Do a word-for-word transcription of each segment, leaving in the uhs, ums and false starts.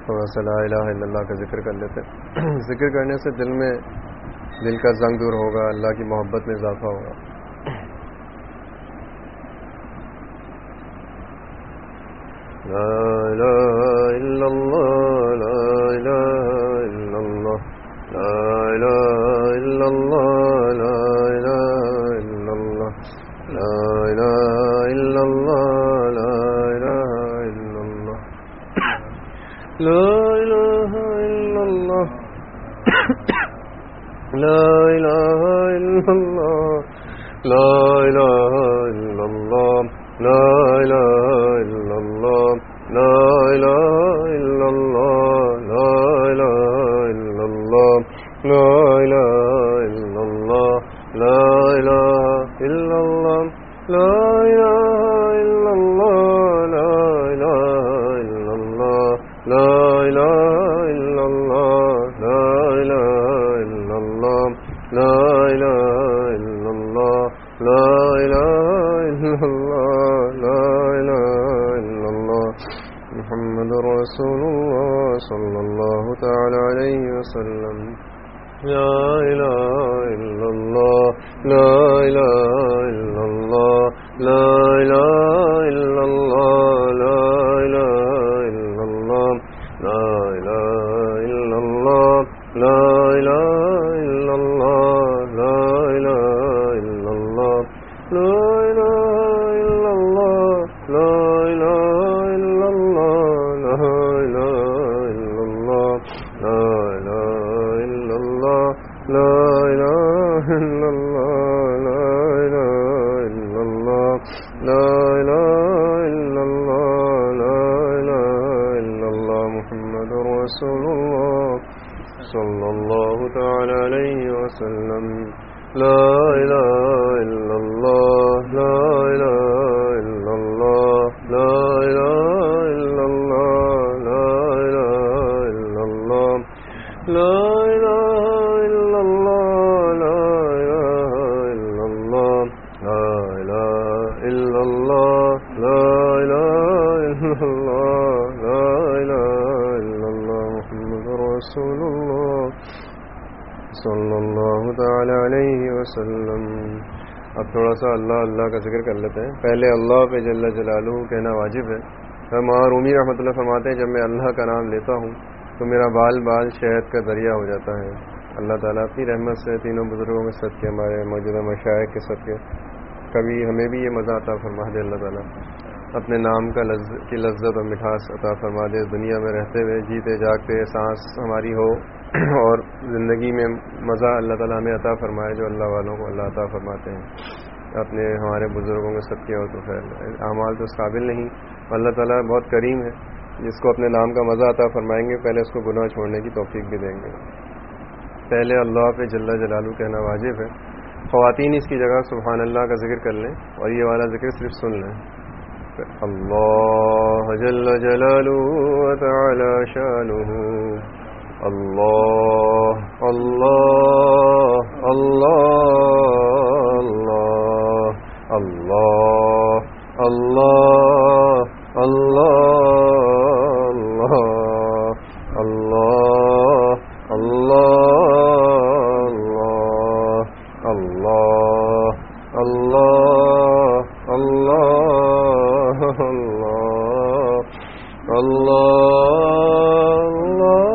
تھوڑا سا لا الہ الا اللہ کا ذکر کر لیتے ہیں. ذکر کرنے سے دل میں دل کا زنگ دور ہوگا, اللہ کی محبت میں اضافہ ہوگا. لا الہ الا اللہ, لا الہ الا اللہ, لا الہ الا اللہ, لا الہ الا اللہ, لا الہ الا اللہ, لا الہ الا اللہ, لا الہ الا اللہ, لا الہ الا اللہ, لا الہ الا اللہ, لا الہ الا اللہ, لا الہ الا اللہ, لا الہ الا اللہ, لا الہ الا اللہ, لا الہ الا اللہ, لا الہ الا اللہ, لا الہ الا اللہ, لا الہ الا اللہ, لا الہ الا اللہ, لا الہ الا اللہ. محمد رسول اللہ صلی اللہ تعالی علیہ وسلم. لا الہ الا اللہ, لا الہ الا اللہ, لا الہ الا اللہ, لا الہ الا اللہ, لا الہ الا اللہ, لا الہ الا اللہ, لا الہ الا اللہ, لا الہ الا اللہ, لا الہ الا اللہ, لا الہ الا اللہ, لا الہ الا اللہ, لا الہ الا اللہ, لا الہ الا اللہ. محمد رسول اللہ صلی اللہ تعالی علیہ وسلم. لا الہ الا اللہ, لا الہ الا اللہ, لا الہ الا اللہ, لا الہ الا اللہ, لا الہ الا اللہ, لا الہ الا اللہ, لا الہ الا اللہ, لا الہ الا اللہ, لا الہ الا اللہ. محمد رسول اللہ صلی اللہ تعالی علیہ وسلم. اب تھوڑا سا اللہ اللہ کا ذکر کر لیتے ہیں. پہلے اللہ پہ جل جلالہ کہنا واجب ہے. ہمارا رومی رحمۃ اللہ فرماتے ہیں جب میں اللہ کا نام لیتا ہوں تو میرا بال بال شہد کا ذریعہ ہو جاتا ہے. اللہ تعالیٰ اپنی رحمت سے تینوں بزرگوں کے صدقے, ہمارے موجودہ مشائخ کے صدقے, کبھی ہمیں بھی یہ مزہ عطا فرما دے. اللہ تعالیٰ اپنے نام کا لذ... کی لذت اور مٹھاس عطا فرما دے. دنیا میں رہتے ہوئے جیتے جاگتے سانس ہماری ہو اور زندگی میں مزہ اللہ تعالیٰ ہمیں عطا فرمائے جو اللہ والوں کو اللہ عطا فرماتے ہیں. اپنے ہمارے بزرگوں کے صدقے ہو تو خیر. اعمال تو اس قابل نہیں. اللہ تعالیٰ بہت کریم ہے, جس کو اپنے نام کا مزہ عطا فرمائیں گے پہلے اس کو گناہ چھوڑنے کی توفیق بھی دیں گے. پہلے اللہ پہ جل جلالہ کہنا واجب ہے. خواتین اس کی جگہ سبحان اللہ کا ذکر کر لیں اور یہ والا ذکر صرف سن لیں. اللہ جل جلالہ و تعالی شانہ, اللہ اللہ اللہ اللہ اللہ اللہ اللہ اللہ اللہ اللہ اللہ اللہ اللہ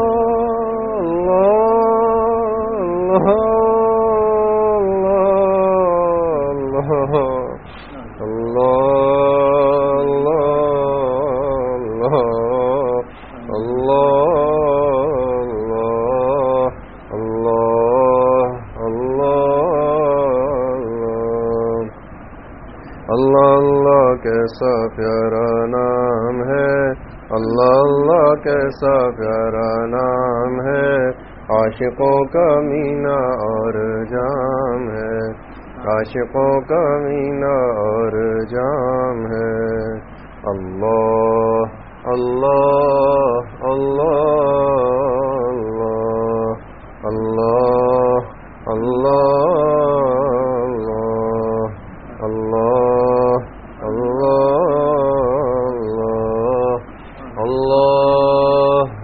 کیسا پیارا نام ہے, اللہ اللہ کیسا پیارا نام ہے, عاشقوں کا مینا اور جام ہے, عاشقوں کا مینا اور جام ہے. اللہ اللہ اللہ اللہ اللہ اللہ اللہ اللہ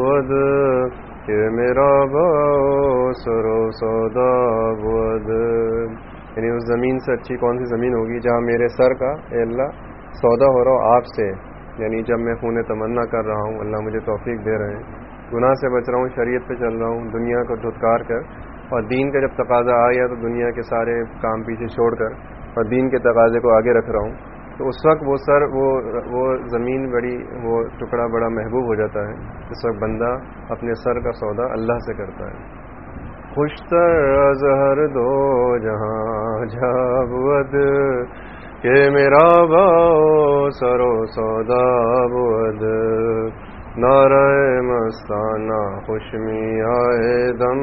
بود کہ میرا باؤ سرو سودا بود. یعنی اس زمین سے اچھی کون سی زمین ہوگی جہاں میرے سر کا اے اللہ سودا ہو رہا ہو آپ سے. یعنی جب میں خون تمنا کر رہا ہوں اللہ مجھے توفیق دے رہے ہیں, گناہ سے بچ رہا ہوں, شریعت پہ چل رہا ہوں, دنیا کو دھتکار کر, اور دین کا جب تقاضا آ گیا تو دنیا کے سارے کام پیچھے چھوڑ کر اور دین کے تقاضے کو آگے رکھ رہا ہوں, تو اس وقت وہ سر وہ وہ زمین بڑی وہ ٹکڑا بڑا محبوب ہو جاتا ہے. اس وقت بندہ اپنے سر کا سودا اللہ سے کرتا ہے. خوشتر از ہر دو جہاں جابود کہ میرا باؤ سرو سودا بود. نعرہ مستانہ خوشمی آئے دم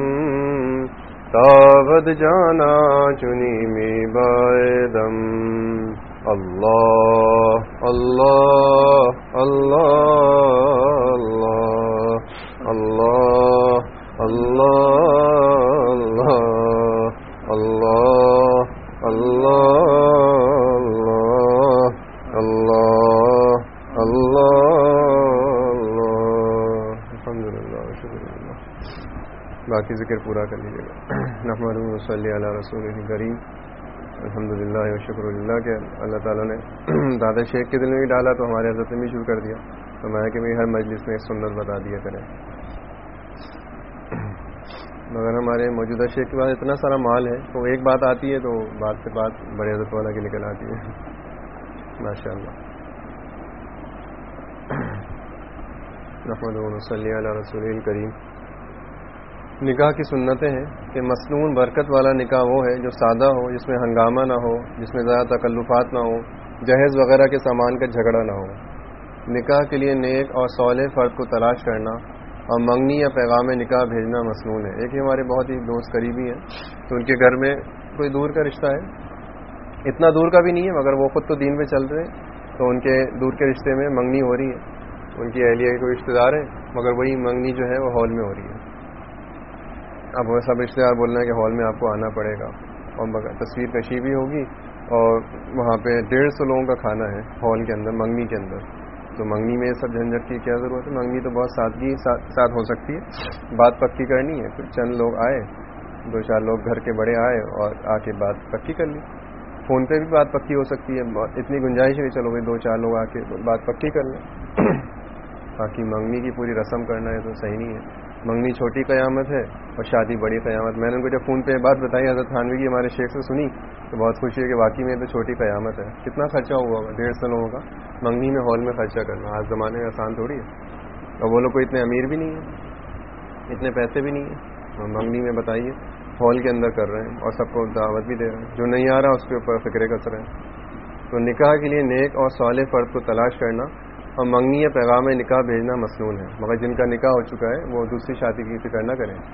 تابد جانا چنی می بائے دم. اللہ اللہ اللہ اللہ اللہ اللہ اللہ اللہ اللہ اللہ. الحمدللہ شکر. باقی ذکر پورا کر لیجیے گا. نحمدہ و صلی علی رسول کریم. الحمدللہ و شکر اللہ کہ اللہ تعالیٰ نے دادا شیخ کے دل میں بھی ڈالا تو ہمارے حضرت نے بھی شروع کر دیا. تو میں کہ ہر مجلس میں سنت بتا دیا کریں. مگر ہمارے موجودہ شیخ کے پاس اتنا سارا مال ہے تو ایک بات آتی ہے تو بات سے بات بڑے حضرت والا کی نکل آتی ہے. ماشاء اللہ. نحمدہ و صلی علی رسول کریم. نکاح کی سنتیں ہیں کہ مسنون برکت والا نکاح وہ ہے جو سادہ ہو, جس میں ہنگامہ نہ ہو, جس میں زیادہ تکلفات نہ ہو, جہیز وغیرہ کے سامان کا جھگڑا نہ ہو. نکاح کے لیے نیک اور صالح فرد کو تلاش کرنا اور منگنی یا پیغام نکاح بھیجنا مسنون ہے. ایک ہی ہمارے بہت ہی دوست قریبی ہیں تو ان کے گھر میں کوئی دور کا رشتہ ہے, اتنا دور کا بھی نہیں ہے مگر وہ خود تو دین پہ چل رہے ہیں, تو ان کے دور کے رشتے میں منگنی ہو رہی ہے. ان کی اہلیہ کے کوئی رشتے دار ہیں مگر وہی منگنی جو ہے وہ ہال میں ہو رہی ہے. اب وہ سب رشتے دار بول رہے ہیں کہ ہال میں آپ کو آنا پڑے گا اور تصویر کشی بھی ہوگی اور وہاں پہ ڈیڑھ سو لوگوں کا کھانا ہے ہال کے اندر, منگنی کے اندر. تو منگنی میں سب جھنجھٹ کی کیا ضرورت ہے؟ منگنی تو بہت سادگی ساتھ ہو سکتی ہے. بات پکی کرنی ہے تو چند لوگ آئے, دو چار لوگ گھر کے بڑے آئے اور آ کے بات پکی کر لی. فون پہ بھی بات پکی ہو سکتی ہے, اتنی گنجائش ہے کہ چلو بھائی دو چار لوگ آ کے بات پکی کر لیں. باقی منگنی کی پوری رسم کرنا ہے تو صحیح نہیں ہے. منگنی چھوٹی قیامت ہے اور شادی بڑی قیامت. میں نے ان کو جب فون پہ بات بتائی حضرت تھانوی کی ہمارے شیخ سے سنی تو بہت خوشی ہے کہ واقعی میں تو چھوٹی قیامت ہے. کتنا خرچہ ہوا ہوگا ڈیڑھ سو لوگوں کا منگنی میں ہال میں خرچہ کرنا. آج زمانے میں آسان تھوڑی ہے, اور وہ لوگ کوئی اتنے امیر بھی نہیں ہیں, اتنے پیسے بھی نہیں ہیں. منگنی میں بتائیے ہال کے اندر کر رہے ہیں اور سب کو دعوت بھی دے رہے ہیں. جو نہیں آ رہا اس کے اوپر فکرے کس رہے ہیں. تو نکاح کے لیے نیک اور صالح فرد کو تلاش کرنا اور منگنی یا پیغام نکاح بھیجنا مسنون ہے. مگر جن کا نکاح ہو چکا ہے وہ دوسری شادی کی فکر نہ کریں.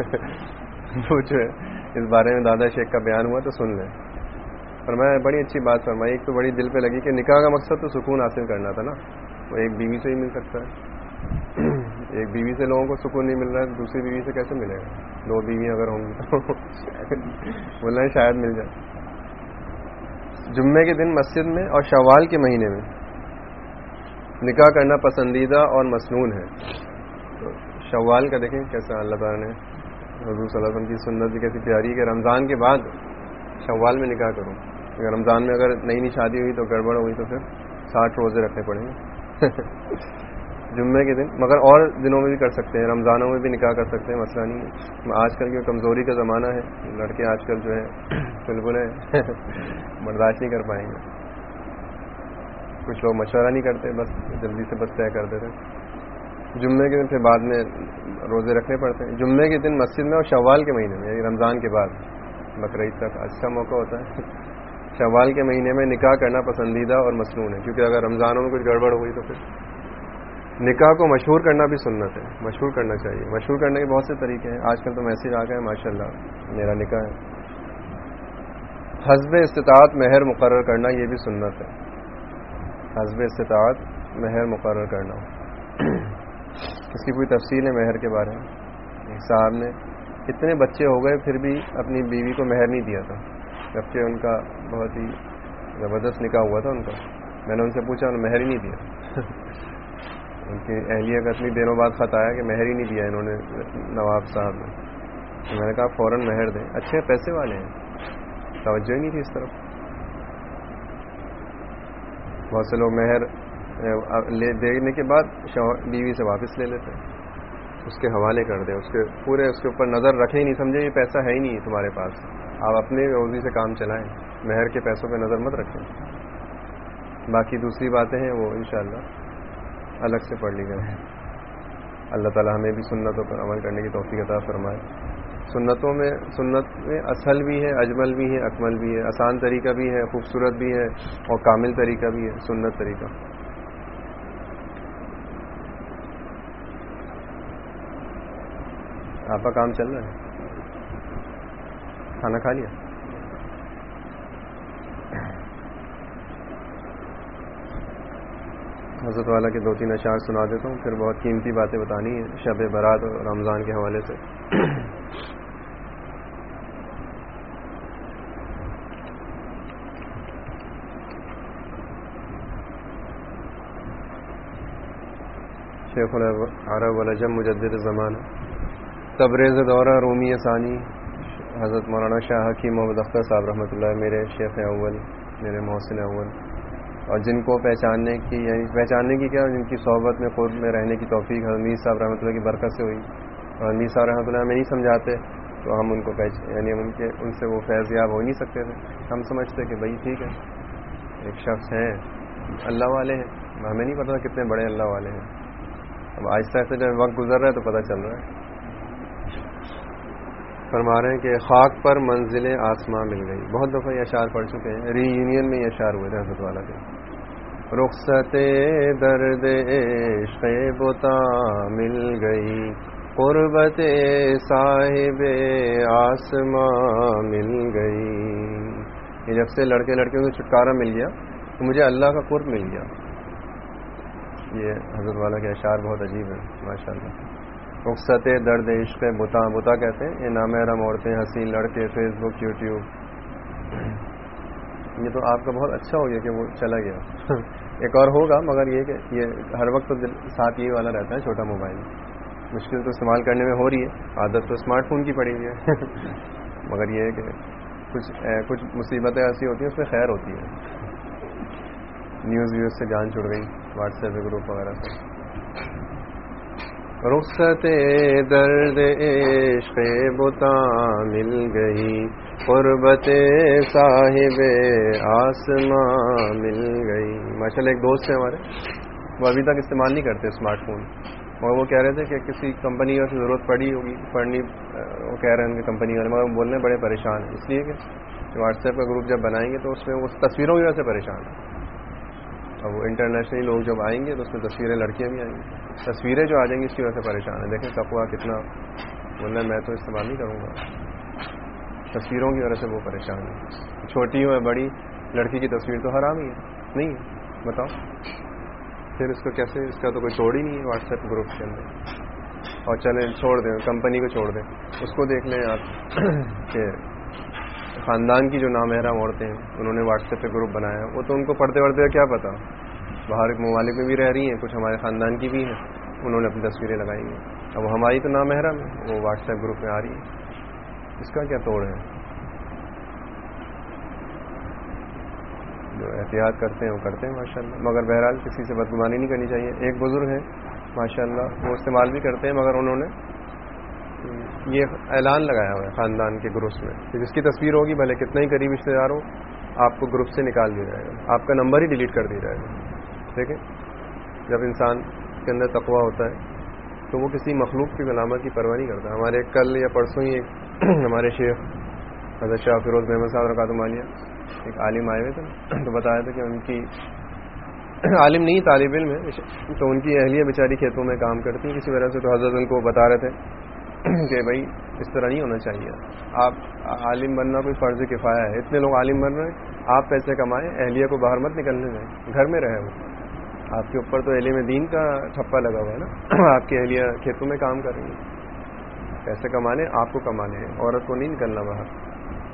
وہ جو ہے اس بارے میں دادا شیخ کا بیان ہوا تو سن لیں. اور میں بڑی اچھی بات فرمائی, ایک تو بڑی دل پہ لگی کہ نکاح کا مقصد تو سکون حاصل کرنا تھا نا. وہ ایک بیوی سے ہی مل سکتا ہے. ایک بیوی سے لوگوں کو سکون نہیں مل رہا ہے تو دوسری بیوی سے کیسے ملے گا؟ دو بیوی اگر ہوں گی تو بولنا ہے شاید مل جائے. جمعے کے دن مسجد میں اور شوال کے مہینے میں نکاح کرنا پسندیدہ اور مسنون ہے. تو شوال کا دیکھیں کیسا اللہ تعالیٰ نے حضور صلی اللہ علیہ وسلم کی سنت بھی کیسی پیاری ہے کہ رمضان کے بعد شوال میں نکاح کروں. اگر رمضان میں اگر نئی نئی شادی ہوئی تو گڑبڑ ہوئی تو پھر ساٹھ روزے رکھنے پڑیں گے. جمعے کے دن, مگر اور دنوں میں بھی کر سکتے ہیں, رمضانوں میں بھی نکاح کر سکتے ہیں, مسئلہ نہیں ہے. آج کل کی کمزوری کا زمانہ ہے, لڑکے آج کل جو ہے بالکل ہے برداشت نہیں کر پائیں گے. کچھ لوگ مشورہ نہیں کرتے, بس جلدی سے بس طے کر دیتے. جمعے کے دن پھر بعد میں روزے رکھنے پڑتے ہیں. جمعے کے دن مسجد میں اور شوال کے مہینے میں, یعنی رمضان کے بعد بقرعید تک اچھا موقع ہوتا ہے. شوال کے مہینے میں نکاح کرنا پسندیدہ اور مسنون ہے, کیونکہ اگر رمضانوں میں کچھ گڑبڑ ہوئی تو پھر نکاح کو مشہور کرنا بھی سنت ہے. مشہور کرنا چاہیے. مشہور کرنے کے بہت سے طریقے ہیں. آج کل تو میسیج آ گئے ماشاء اللہ میرا نکاح ہے. حسب استطاعت مہر مقرر کرنا یہ بھی سنت ہے. حسب استطاعت مہر مقرر کرنا. اس کی کوئی تفصیل ہے مہر کے بارے میں. صاحب نے اتنے بچے ہو گئے پھر بھی اپنی بیوی کو مہر نہیں دیا تھا, جبکہ ان کا بہت ہی زبردست نکاح ہوا تھا ان کا. میں نے ان سے پوچھا انہوں نے مہر ہی نہیں دیا. ان کی اہلیہ کا اتنی دنوں بعد خط آیا کہ مہر ہی نہیں دیا انہوں نے نواب صاحب نے. تو میں نے کہا فوراً مہر دیں, اچھے پیسے والے ہیں, توجہ ہی نہیں تھی اس طرف. بہت سے لوگ مہر لے دینے کے بعد بیوی سے واپس لے لیتے ہیں, اس کے حوالے کر دیں, اس کے پورے اس کے اوپر نظر رکھیں ہی نہیں, سمجھے یہ پیسہ ہے ہی نہیں تمہارے پاس, آپ اپنے روزی سے کام چلائیں, مہر کے پیسوں پہ نظر مت رکھیں. باقی دوسری باتیں ہیں وہ انشاءاللہ الگ سے پڑھ لی گئے. اللہ تعالی ہمیں بھی سنتوں پر عمل کرنے کی توفیق عطا فرمائے. سنتوں میں سنت میں اصل بھی ہے, اجمل بھی ہے, اکمل بھی ہے, آسان طریقہ بھی ہے, خوبصورت بھی ہے, اور کامل طریقہ بھی ہے سنت طریقہ. آپ کا کام چل رہا ہے, کھانا کھا لیا؟ حضرت والا کے دو تین اشعار سنا دیتا ہوں, پھر بہت قیمتی باتیں بتانی ہیں شب برات اور رمضان کے حوالے سے. شیخ العرب والعجم مجدد زمانہ, تبریز دورہ رومی ثانی, حضرت مولانا شاہ حکیم محمد اختر صاحب رحمۃ اللہ, میرے شیخ اول, میرے محسن اول, اور جن کو پہچاننے کی یعنی پہچاننے کی کیا جن کی صحبت میں خود میں رہنے کی توفیق حضرت میر صاحب رحمۃ اللہ کی برکت سے ہوئی. اور میر صاحب رحمۃ اللہ ہمیں نہیں سمجھاتے تو ہم ان کو یعنی ان کے ان سے وہ فیض یاب ہو نہیں سکتے تھے. ہم سمجھتے کہ بھائی ٹھیک ہے ایک شخص ہیں اللہ والے ہیں, ہمیں نہیں پتا کتنے بڑے اللہ والے ہیں. اب آہستہ آہستہ جب وقت گزر رہا ہے تو پتہ چل رہا ہے. فرما رہے ہیں کہ خاک پر منزل آسماں مل گئی. بہت دفعہ یہ اشعار پڑھ چکے ہیں, ری یونین میں یہ اشعار ہوئے تھے حضرت والا کے. رخصت درد عشق بتا مل گئی, قربت صاحب آسماں مل گئی. یہ جب سے لڑکے لڑکیوں سے چھٹکارا مل گیا تو مجھے اللہ کا قرب مل گیا. یہ حضرت والا کے اشعار بہت عجیب ہیں ماشاء اللہ. رخصت درد عشق بتا, بتا کہتے ہیں یہ نامحرم عورتیں, حسین لڑکے, فیس بک, یوٹیوب. یہ تو آپ کا بہت اچھا ہو گیا کہ وہ چلا گیا. ایک اور ہوگا مگر یہ کہ یہ ہر وقت تو ساتھ یہ والا رہتا ہے چھوٹا موبائل. مشکل تو استعمال کرنے میں ہو رہی ہے, عادت تو اسمارٹ فون کی پڑی ہوئی ہے. مگر یہ ہے کہ کچھ کچھ مصیبتیں ایسی ہوتی ہیں اس میں خیر ہوتی ہے. نیوز ویوز سے جان چھڑ گئی, واٹس ایپ گروپ وغیرہ سے. رخصت درد عشق بتا مل گئی, قربت صاحب آسماں مل گئی. ماشاء اللہ ایک دوست ہیں ہمارے, وہ ابھی تک استعمال نہیں کرتے اسمارٹ فون, اور وہ کہہ رہے تھے کہ کسی کمپنی سے ضرورت پڑی ہوگی پڑھنی, وہ کہہ رہے ہیں کہ کمپنی والے, مگر بولنے بڑے پریشان ہیں اس لیے کہ واٹس ایپ کا گروپ جب بنائیں گے تو اس میں وہ تصویروں کی وجہ سے پریشان ہیں. اور وہ انٹرنیشنلی لوگ جب آئیں گے تو اس میں تصویریں لڑکیاں بھی آئیں گی, تصویریں جو آ جائیں گی اس کی وجہ سے پریشان ہے. دیکھیں تقویٰ کتنا, بولنا میں تو استعمال نہیں کروں گا, تصویروں کی وجہ سے وہ پریشان ہے. چھوٹی ہو یا بڑی لڑکی کی تصویر تو حرام ہی ہے, نہیں ہے بتاؤ پھر اس کو کیسے, اس کا تو کوئی توڑ ہی نہیں ہے واٹس ایپ گروپ کے اندر. اور چلیں چھوڑ دیں, کمپنی کو چھوڑ دیں, اس کو دیکھ لیں آپ کہ خاندان کی جو نامحرم عورتیں ہیں انہوں نے واٹس ایپ پہ گروپ بنایا, وہ تو ان کو پڑھتے پڑھتے کیا پتا, باہر ممالک میں بھی رہ رہی ہیں, کچھ ہمارے خاندان کی بھی ہیں, انہوں نے اپنی تصویریں لگائی ہیں. اب وہ ہماری تو نامحرم ہے, وہ واٹس ایپ گروپ میں آ رہی ہے, اس کا کیا توڑ ہے. جو احتیاط کرتے ہیں وہ کرتے ہیں ماشاء اللہ, مگر بہرحال کسی سے بدگمانی نہیں کرنی چاہیے. ایک بزرگ ہیں ماشاء اللہ, وہ استعمال بھی کرتے ہیں, مگر انہوں نے یہ اعلان لگایا ہوا ہے خاندان کے گروپس میں کہ جس کی تصویر ہوگی بھلے کتنا ہی قریب رشتے دار ہو, آپ کو گروپ سے نکال دیا جائے گا, آپ کا نمبر ہی ڈیلیٹ کر دیا جائے گا. ٹھیک ہے, جب انسان کے اندر تقویٰ ہوتا ہے تو وہ کسی مخلوق کی علامت کی پرواہ نہیں کرتا. ہمارے کل یا پرسوں ہی ایک ہمارے شیخ حضرت شاہ فیروز محمد صاحب رکعت مالیہ ایک عالم آئے ہوئے تھے, تو بتایا تھا کہ ان کی عالم نہیں طالب علم ہے, تو ان کی اہلیہ بیچاری کھیتوں میں کام کرتی ہیں کسی وجہ سے, تو حضرت ان کو بتا رہے تھے کہ بھائی اس طرح نہیں ہونا چاہیے, آپ عالم بننا کوئی فرض کفایہ ہے, اتنے لوگ عالم بن رہے ہیں, آپ پیسے کمائیں, اہلیہ کو باہر مت نکلنے دیں, گھر میں رہے. وہ آپ کے اوپر تو علم دین کا ٹھپا لگا ہوا ہے نا, آپ کی اہلیہ کھیتوں میں کام کر رہی ہیں, پیسے کمانے آپ کو کمانے ہیں, عورت کو نہیں نکلنا باہر.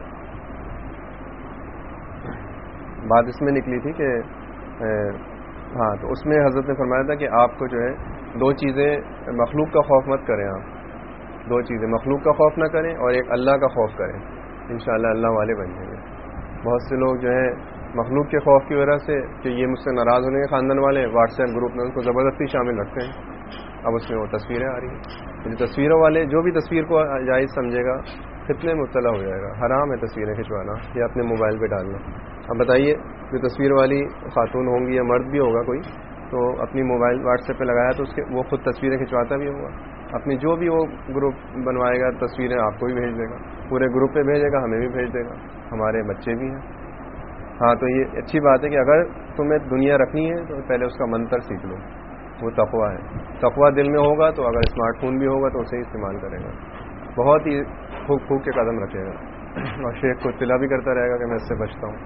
بات اس میں نکلی تھی کہ ہاں تو اس میں حضرت نے فرمایا تھا کہ آپ کو جو ہے دو چیزیں، مخلوق کا خوف مت کریں، آپ دو چیزیں، مخلوق کا خوف نہ کریں اور ایک اللہ کا خوف کریں، انشاءاللہ اللہ والے بن جائیں گے۔ بہت سے لوگ جو ہے مخلوق کے خوف کی وجہ سے کہ یہ مجھ سے ناراض ہونے کے خاندان والے واٹس ایپ گروپ میں ان کو زبردستی شامل رکھتے ہیں، اب اس میں وہ تصویریں آ رہی ہیں، جو تصویروں والے جو بھی تصویر کو جائز سمجھے گا فتنے میں مبتلا ہو جائے گا، حرام ہے تصویریں کھنچوانا یا اپنے موبائل پہ ڈالنا۔ اب بتائیے جو تصویر والی خاتون ہوں گی یا مرد بھی ہوگا کوئی، تو اپنی موبائل واٹس ایپ پہ لگایا تو اس کے وہ خود تصویریں کھنچواتا بھی ہوگا، اپنی جو بھی وہ گروپ بنوائے گا تصویریں آپ کو بھی بھیج دے گا، پورے گروپ پہ بھیجے گا، ہمیں بھی بھیج دے گا، ہمارے بچے بھی ہیں۔ ہاں تو یہ اچھی بات ہے کہ اگر تمہیں دنیا رکھنی ہے تو پہلے اس کا منتر سیکھ لو، وہ تقویٰ ہے، تقویٰ دل میں ہوگا تو اگر اسمارٹ فون بھی ہوگا تو اسے استعمال کرے گا، بہت ہی پھونک پھونک کے قدم رکھے گا اور شیخ کو اطلاع بھی کرتا رہے گا کہ میں اس سے بچتا ہوں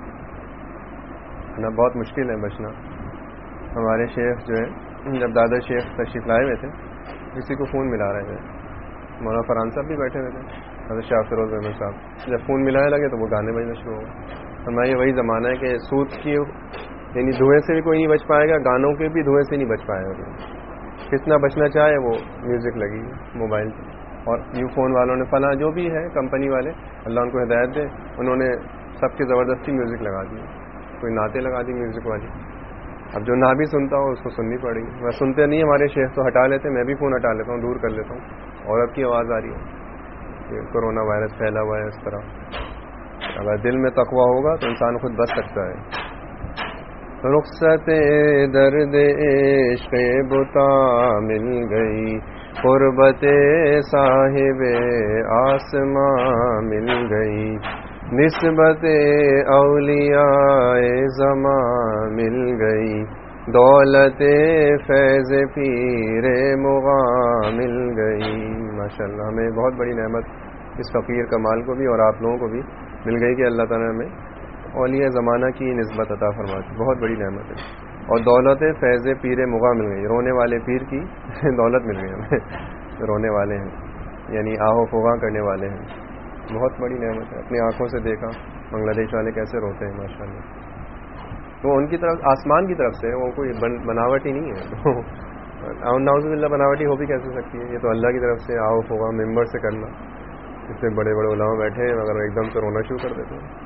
نا، بہت مشکل ہے بچنا۔ ہمارے شیخ جو ہے جب دادا شیخ تشریف لائے ہوئے تھے کسی کو فون ملا رہے تھے، مولانا فرحان صاحب بھی بیٹھے ہوئے تھے، حضرت شاہ فیروز احمد صاحب، جب فون ملانے لگے تو وہ گانے بجنا شروع ہو گئے۔ ہمارا یہ وہی زمانہ ہے کہ سود کی یعنی دھوئیں سے بھی کوئی نہیں بچ پائے گا، گانوں کے بھی دھوئیں سے نہیں بچ پائے گا، کتنا بچنا چاہے وہ میوزک لگی موبائل پہ، اور یو فون والوں نے فلاں جو بھی ہے کمپنی والے اللہ ان کو ہدایت دے، انہوں نے سب کے زبردستی میوزک لگا دی، کوئی نعتیں لگا دی میوزک والی، اب جو نہ بھی سنتا ہو اس کو سننی پڑے گی۔ میں سنتے نہیں ہمارے شیخ تو ہٹا لیتے، میں بھی فون ہٹا لیتا ہوں، دور کر لیتا ہوں، عورت کی آواز آ رہی ہے کہ کرونا وائرس پھیلا ہوا ہے اس طرح۔ اگر دل میں تقویٰ ہوگا تو انسان خود بچ سکتا ہے۔ رخصت درد عشق بتا مل گئی، قربت صاحب آسماں مل گئی، نسبت اولیاء زمان مل گئی، دولت فیض پیر مغاں مل گئی۔ ماشاءاللہ ہمیں بہت بڑی نعمت اس فقیر کمال کو بھی اور آپ لوگوں کو بھی مل گئی کہ اللہ تعالیٰ نے اولیاء زمانہ کی نسبت عطا فرماتی، بہت بڑی نعمت ہے، اور دولت فیض پیر مغاں مل گئی، رونے والے پیر کی دولت مل گئی ہمیں، رونے والے ہیں یعنی آہو فغاں کرنے والے ہیں، بہت بڑی نعمت ہے۔ اپنی آنکھوں سے دیکھا بنگلہ دیش والے کیسے روتے ہیں ماشاءاللہ، تو ان کی طرف آسمان کی طرف سے وہ کوئی بناوٹ ہی نہیں ہے، نعوذ باللہ بناوٹی ہو بھی کیسے سکتی ہے، یہ تو اللہ کی طرف سے آہو فغاں ممبر سے کرنا، اتنے بڑے بڑے علماء بیٹھے ہیں مگر ایک دم سے رونا شروع کر دیتے ہیں۔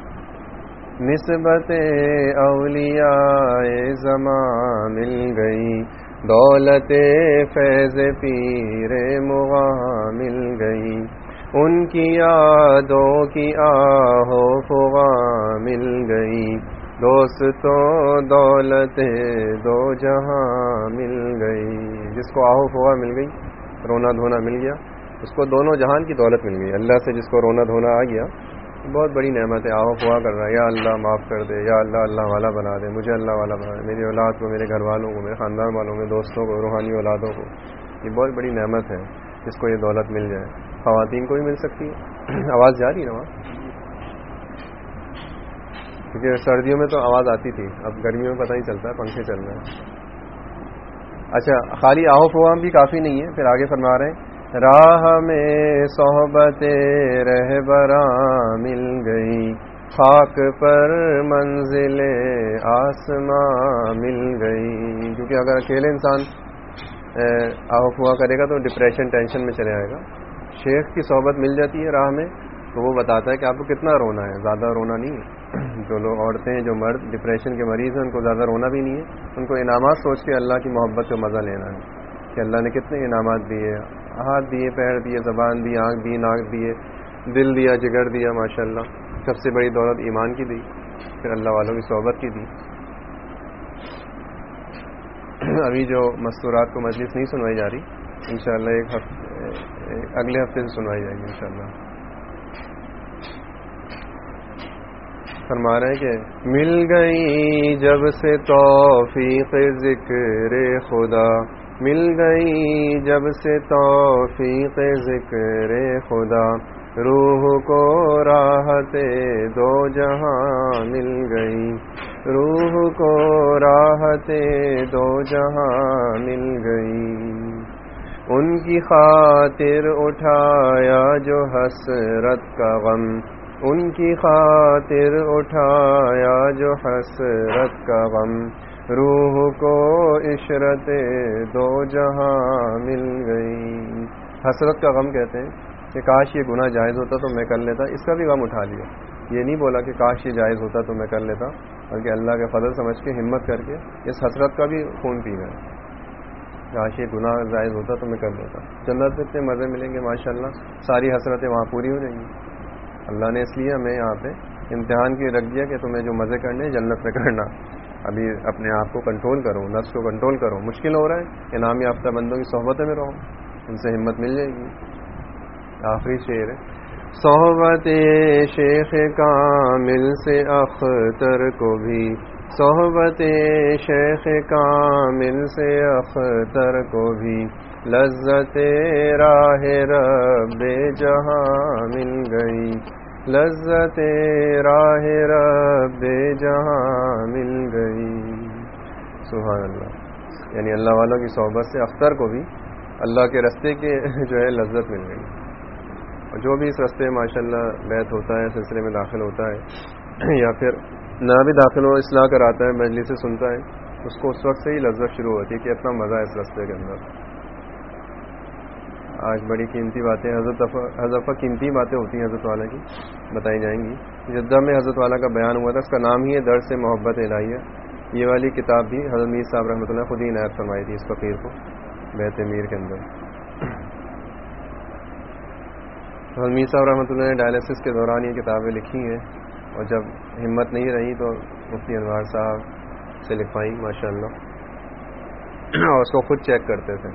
نسبت اولیاء زمان مل گئی، دولت فیض پیر مغاں مل گئی، ان کی یادوں کی آہو فغاں مل گئی، دوستوں دولت دو جہاں مل گئی۔ جس کو آہو فغاں مل گئی، رونا دھونا مل گیا، اس کو دونوں جہان کی دولت مل گئی۔ اللہ سے جس کو رونا دھونا آ گیا بہت بڑی نعمت ہے، آہو فغاں کر رہا ہے، یا اللہ معاف کر دے، یا اللہ اللہ والا بنا دے، مجھے اللہ والا بنا دے، میری اولاد کو، میرے گھر والوں کو، میرے خاندان والوں میں دوستوں کو، روحانی اولادوں کو، یہ بہت بڑی نعمت ہے جس کو یہ دولت مل جائے۔ خواتین کو بھی مل سکتی ہے، آواز جا رہی ہے نا وہاں، کیونکہ سردیوں میں تو آواز آتی تھی، اب گرمیوں میں پتہ نہیں چلتا ہے، پنکھے چل رہے ہیں۔ اچھا خالی آہو فغاں بھی کافی نہیں ہے، پھر آگے فرما رہے ہیں راہ میں صحبت رہبراں مل گئی، خاک پر منزل آسماں مل گئی، کیونکہ اگر اکیلے انسان آہو فغاں کرے گا تو ڈپریشن ٹینشن میں چلے آئے گا، شیخ کی صحبت مل جاتی ہے راہ میں تو وہ بتاتا ہے کہ آپ کو کتنا رونا ہے، زیادہ رونا نہیں ہے، جو لوگ عورتیں جو مرد ڈپریشن کے مریض ہیں ان کو زیادہ رونا بھی نہیں ہے، ان کو انعامات سوچ کے اللہ کی محبت کا مزہ لینا ہے کہ اللہ نے کتنے انعامات دیے، ہاتھ دیے، پیر دیے، زبان دی، آنکھ دی، ناک دیے، دل دیا، جگر دیا، ماشاءاللہ سب سے بڑی دولت ایمان کی دی، پھر اللہ والوں کی صحبت کی دی۔ ابھی جو مستورات کو مجلس نہیں سنوائی جا رہی، انشاءاللہ ایک ہفتے اگلے ہفتے سے سنوائی جائے گی انشاءاللہ۔ فرما رہے ہیں کہ مل گئی جب سے توفیق ذکر خدا، مل گئی جب سے توفیق ذکر خدا، روح کو راحت دو جہاں مل گئی، روح کو راحت دو جہاں مل گئی، ان کی خاطر اٹھایا جو حسرت کا غم، ان کی خاطر اٹھایا جو حسرت کا غم، روح کو عشرت دو جہاں مل گئی. حسرت کا غم کہتے ہیں کہ کاش یہ گناہ جائز ہوتا تو میں کر لیتا. اس کا بھی غم اٹھا لیا. یہ نہیں بولا کہ کاش یہ جائز ہوتا تو میں کر لیتا، بلکہ اللہ کے فضل سمجھ کے ہمت کر کے اس حسرت کا بھی خون پینا ہے. کاش یہ گناہ جائز ہوتا تو میں کر لیتا. جنت میں اتنے مزے ملیں گے ماشاءاللہ، ساری حسرتیں وہاں پوری ہو جائیں گی. اللہ نے اس لیے ہمیں یہاں پہ امتحان کی رکھ دیا کہ تمہیں جو مزے کرنے ہیں جنت میں کرنا. ابھی اپنے آپ کو کنٹرول کرو، نفس کو کنٹرول کرو. مشکل ہو رہا ہے، انعام یافتہ بندوں کی صحبتیں میں رہو، ان سے ہمت مل جائے گی. آخری شعر ہے: صحبت شیخ کامل سے اختر کو بھی، صحبت شیخ کامل سے اختر کو بھی، لذت راہ رب جہاں مل گئی، لذت راہ رب جہاں مل گئی. سبحان اللہ. یعنی اللہ والوں کی صحبت سے اختر کو بھی اللہ کے رستے کے جو ہے لذت مل گئی. اور جو بھی اس رستے میں ماشاءاللہ بیعت ہوتا ہے، سلسلے میں داخل ہوتا ہے یا پھر نہ بھی داخل ہو، اصلاح کراتا ہے، مجلس سے سنتا ہے، اس کو اس وقت سے ہی لذت شروع ہوتی ہے کہ اتنا مزہ ہے اس رستے کے اندر. آج بڑی قیمتی باتیں حضرت حضرت قیمتی باتیں ہوتی ہیں حضرت والا کی، بتائی جائیں گی. جدہ میں حضرت والا کا بیان ہوا تھا، اس کا نام ہی ہے درس سے محبت الہیہ. یہ والی کتاب بھی حضرت میر صاحب رحمۃ اللہ خود ہی عنایت فرمائی تھی اس فقیر کو بیت میر کے اندر. حضرت میر صاحب رحمۃ اللہ نے ڈائلسس کے دوران یہ کتابیں لکھی ہیں، اور جب ہمت نہیں رہی تو مفتی انوار صاحب سے لکھوائی ماشاءاللہ، اور اس کو خود چیک کرتے تھے.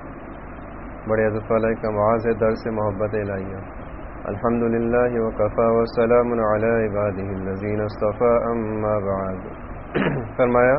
بڑے حضرت والا کا معاذ ہے درس سے محبت الہیہ. الحمد للہ وکفی وسلام علی عبادہ الذین اصطفی اما بعد. فرمایا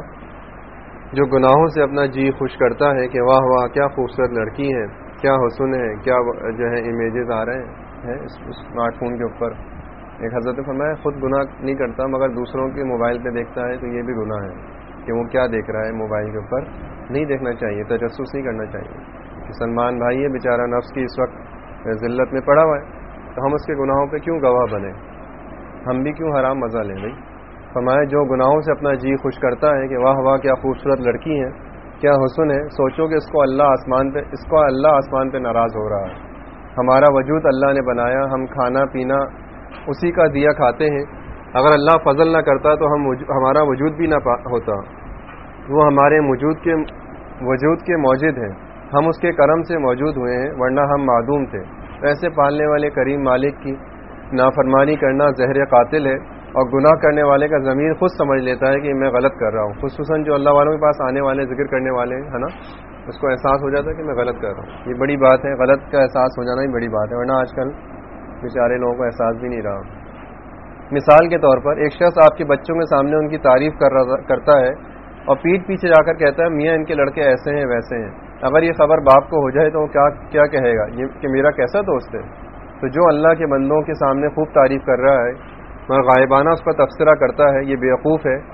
جو گناہوں سے اپنا جی خوش کرتا ہے کہ واہ واہ کیا خوبصورت لڑکی ہے، کیا حسن ہے، کیا جو ہے امیجز آ رہے ہیں اسمارٹ فون کے اوپر. ایک حضرت نے فرمایا خود گناہ نہیں کرتا مگر دوسروں کے موبائل پہ دیکھتا ہے تو یہ بھی گناہ ہے کہ وہ کیا دیکھ رہا ہے موبائل کے اوپر. نہیں دیکھنا چاہیے، تجسس نہیں کرنا چاہیے. سلمان بھائی ہے بیچارہ نفس کی اس وقت ذلت میں پڑا ہوا ہے، تو ہم اس کے گناہوں پہ کیوں گواہ بنیں، ہم بھی کیوں حرام مزہ لیں بھائی. فرمایا جو گناہوں سے اپنا جی خوش کرتا ہے کہ واہ واہ کیا خوبصورت لڑکی ہے، کیا حسن ہے، سوچو کہ اس کو اللہ آسمان پہ اس کو اللہ آسمان پہ ناراض ہو رہا ہے. ہمارا وجود اللہ نے بنایا، ہم کھانا پینا اسی کا دیا کھاتے ہیں. اگر اللہ فضل نہ کرتا تو ہم ہمارا وجود بھی نہ ہوتا. وہ ہمارے وجود کے وجود کے موجد ہیں، ہم اس کے کرم سے موجود ہوئے ہیں، ورنہ ہم معدوم تھے. ایسے پالنے والے کریم مالک کی نافرمانی کرنا زہر قاتل ہے، اور گناہ کرنے والے کا ضمیر خود سمجھ لیتا ہے کہ میں غلط کر رہا ہوں. خصوصاً جو اللہ والوں کے پاس آنے والے ذکر کرنے والے ہیں نا، اس کو احساس ہو جاتا ہے کہ میں غلط کر رہا ہوں. یہ بڑی بات ہے، غلط کا احساس ہو جانا ہی بڑی بات ہے، ورنہ آج کل بیچارے لوگوں کو احساس بھی نہیں رہا. مثال کے طور پر ایک شخص آپ کے بچوں کے سامنے ان کی تعریف کر رہا کرتا ہے اور پیٹ پیچھے جا کر کہتا ہے میاں ان کے لڑکے ایسے ہیں ویسے ہیں. اگر یہ خبر باپ کو ہو جائے تو وہ کیا کیا کہے گا، یہ کہ میرا کیسا دوست ہے. تو جو اللہ کے بندوں کے سامنے خوب تعریف کر رہا ہے مگر غائبانہ اس پر تبصرہ کرتا ہے، یہ بیوقوف ہے،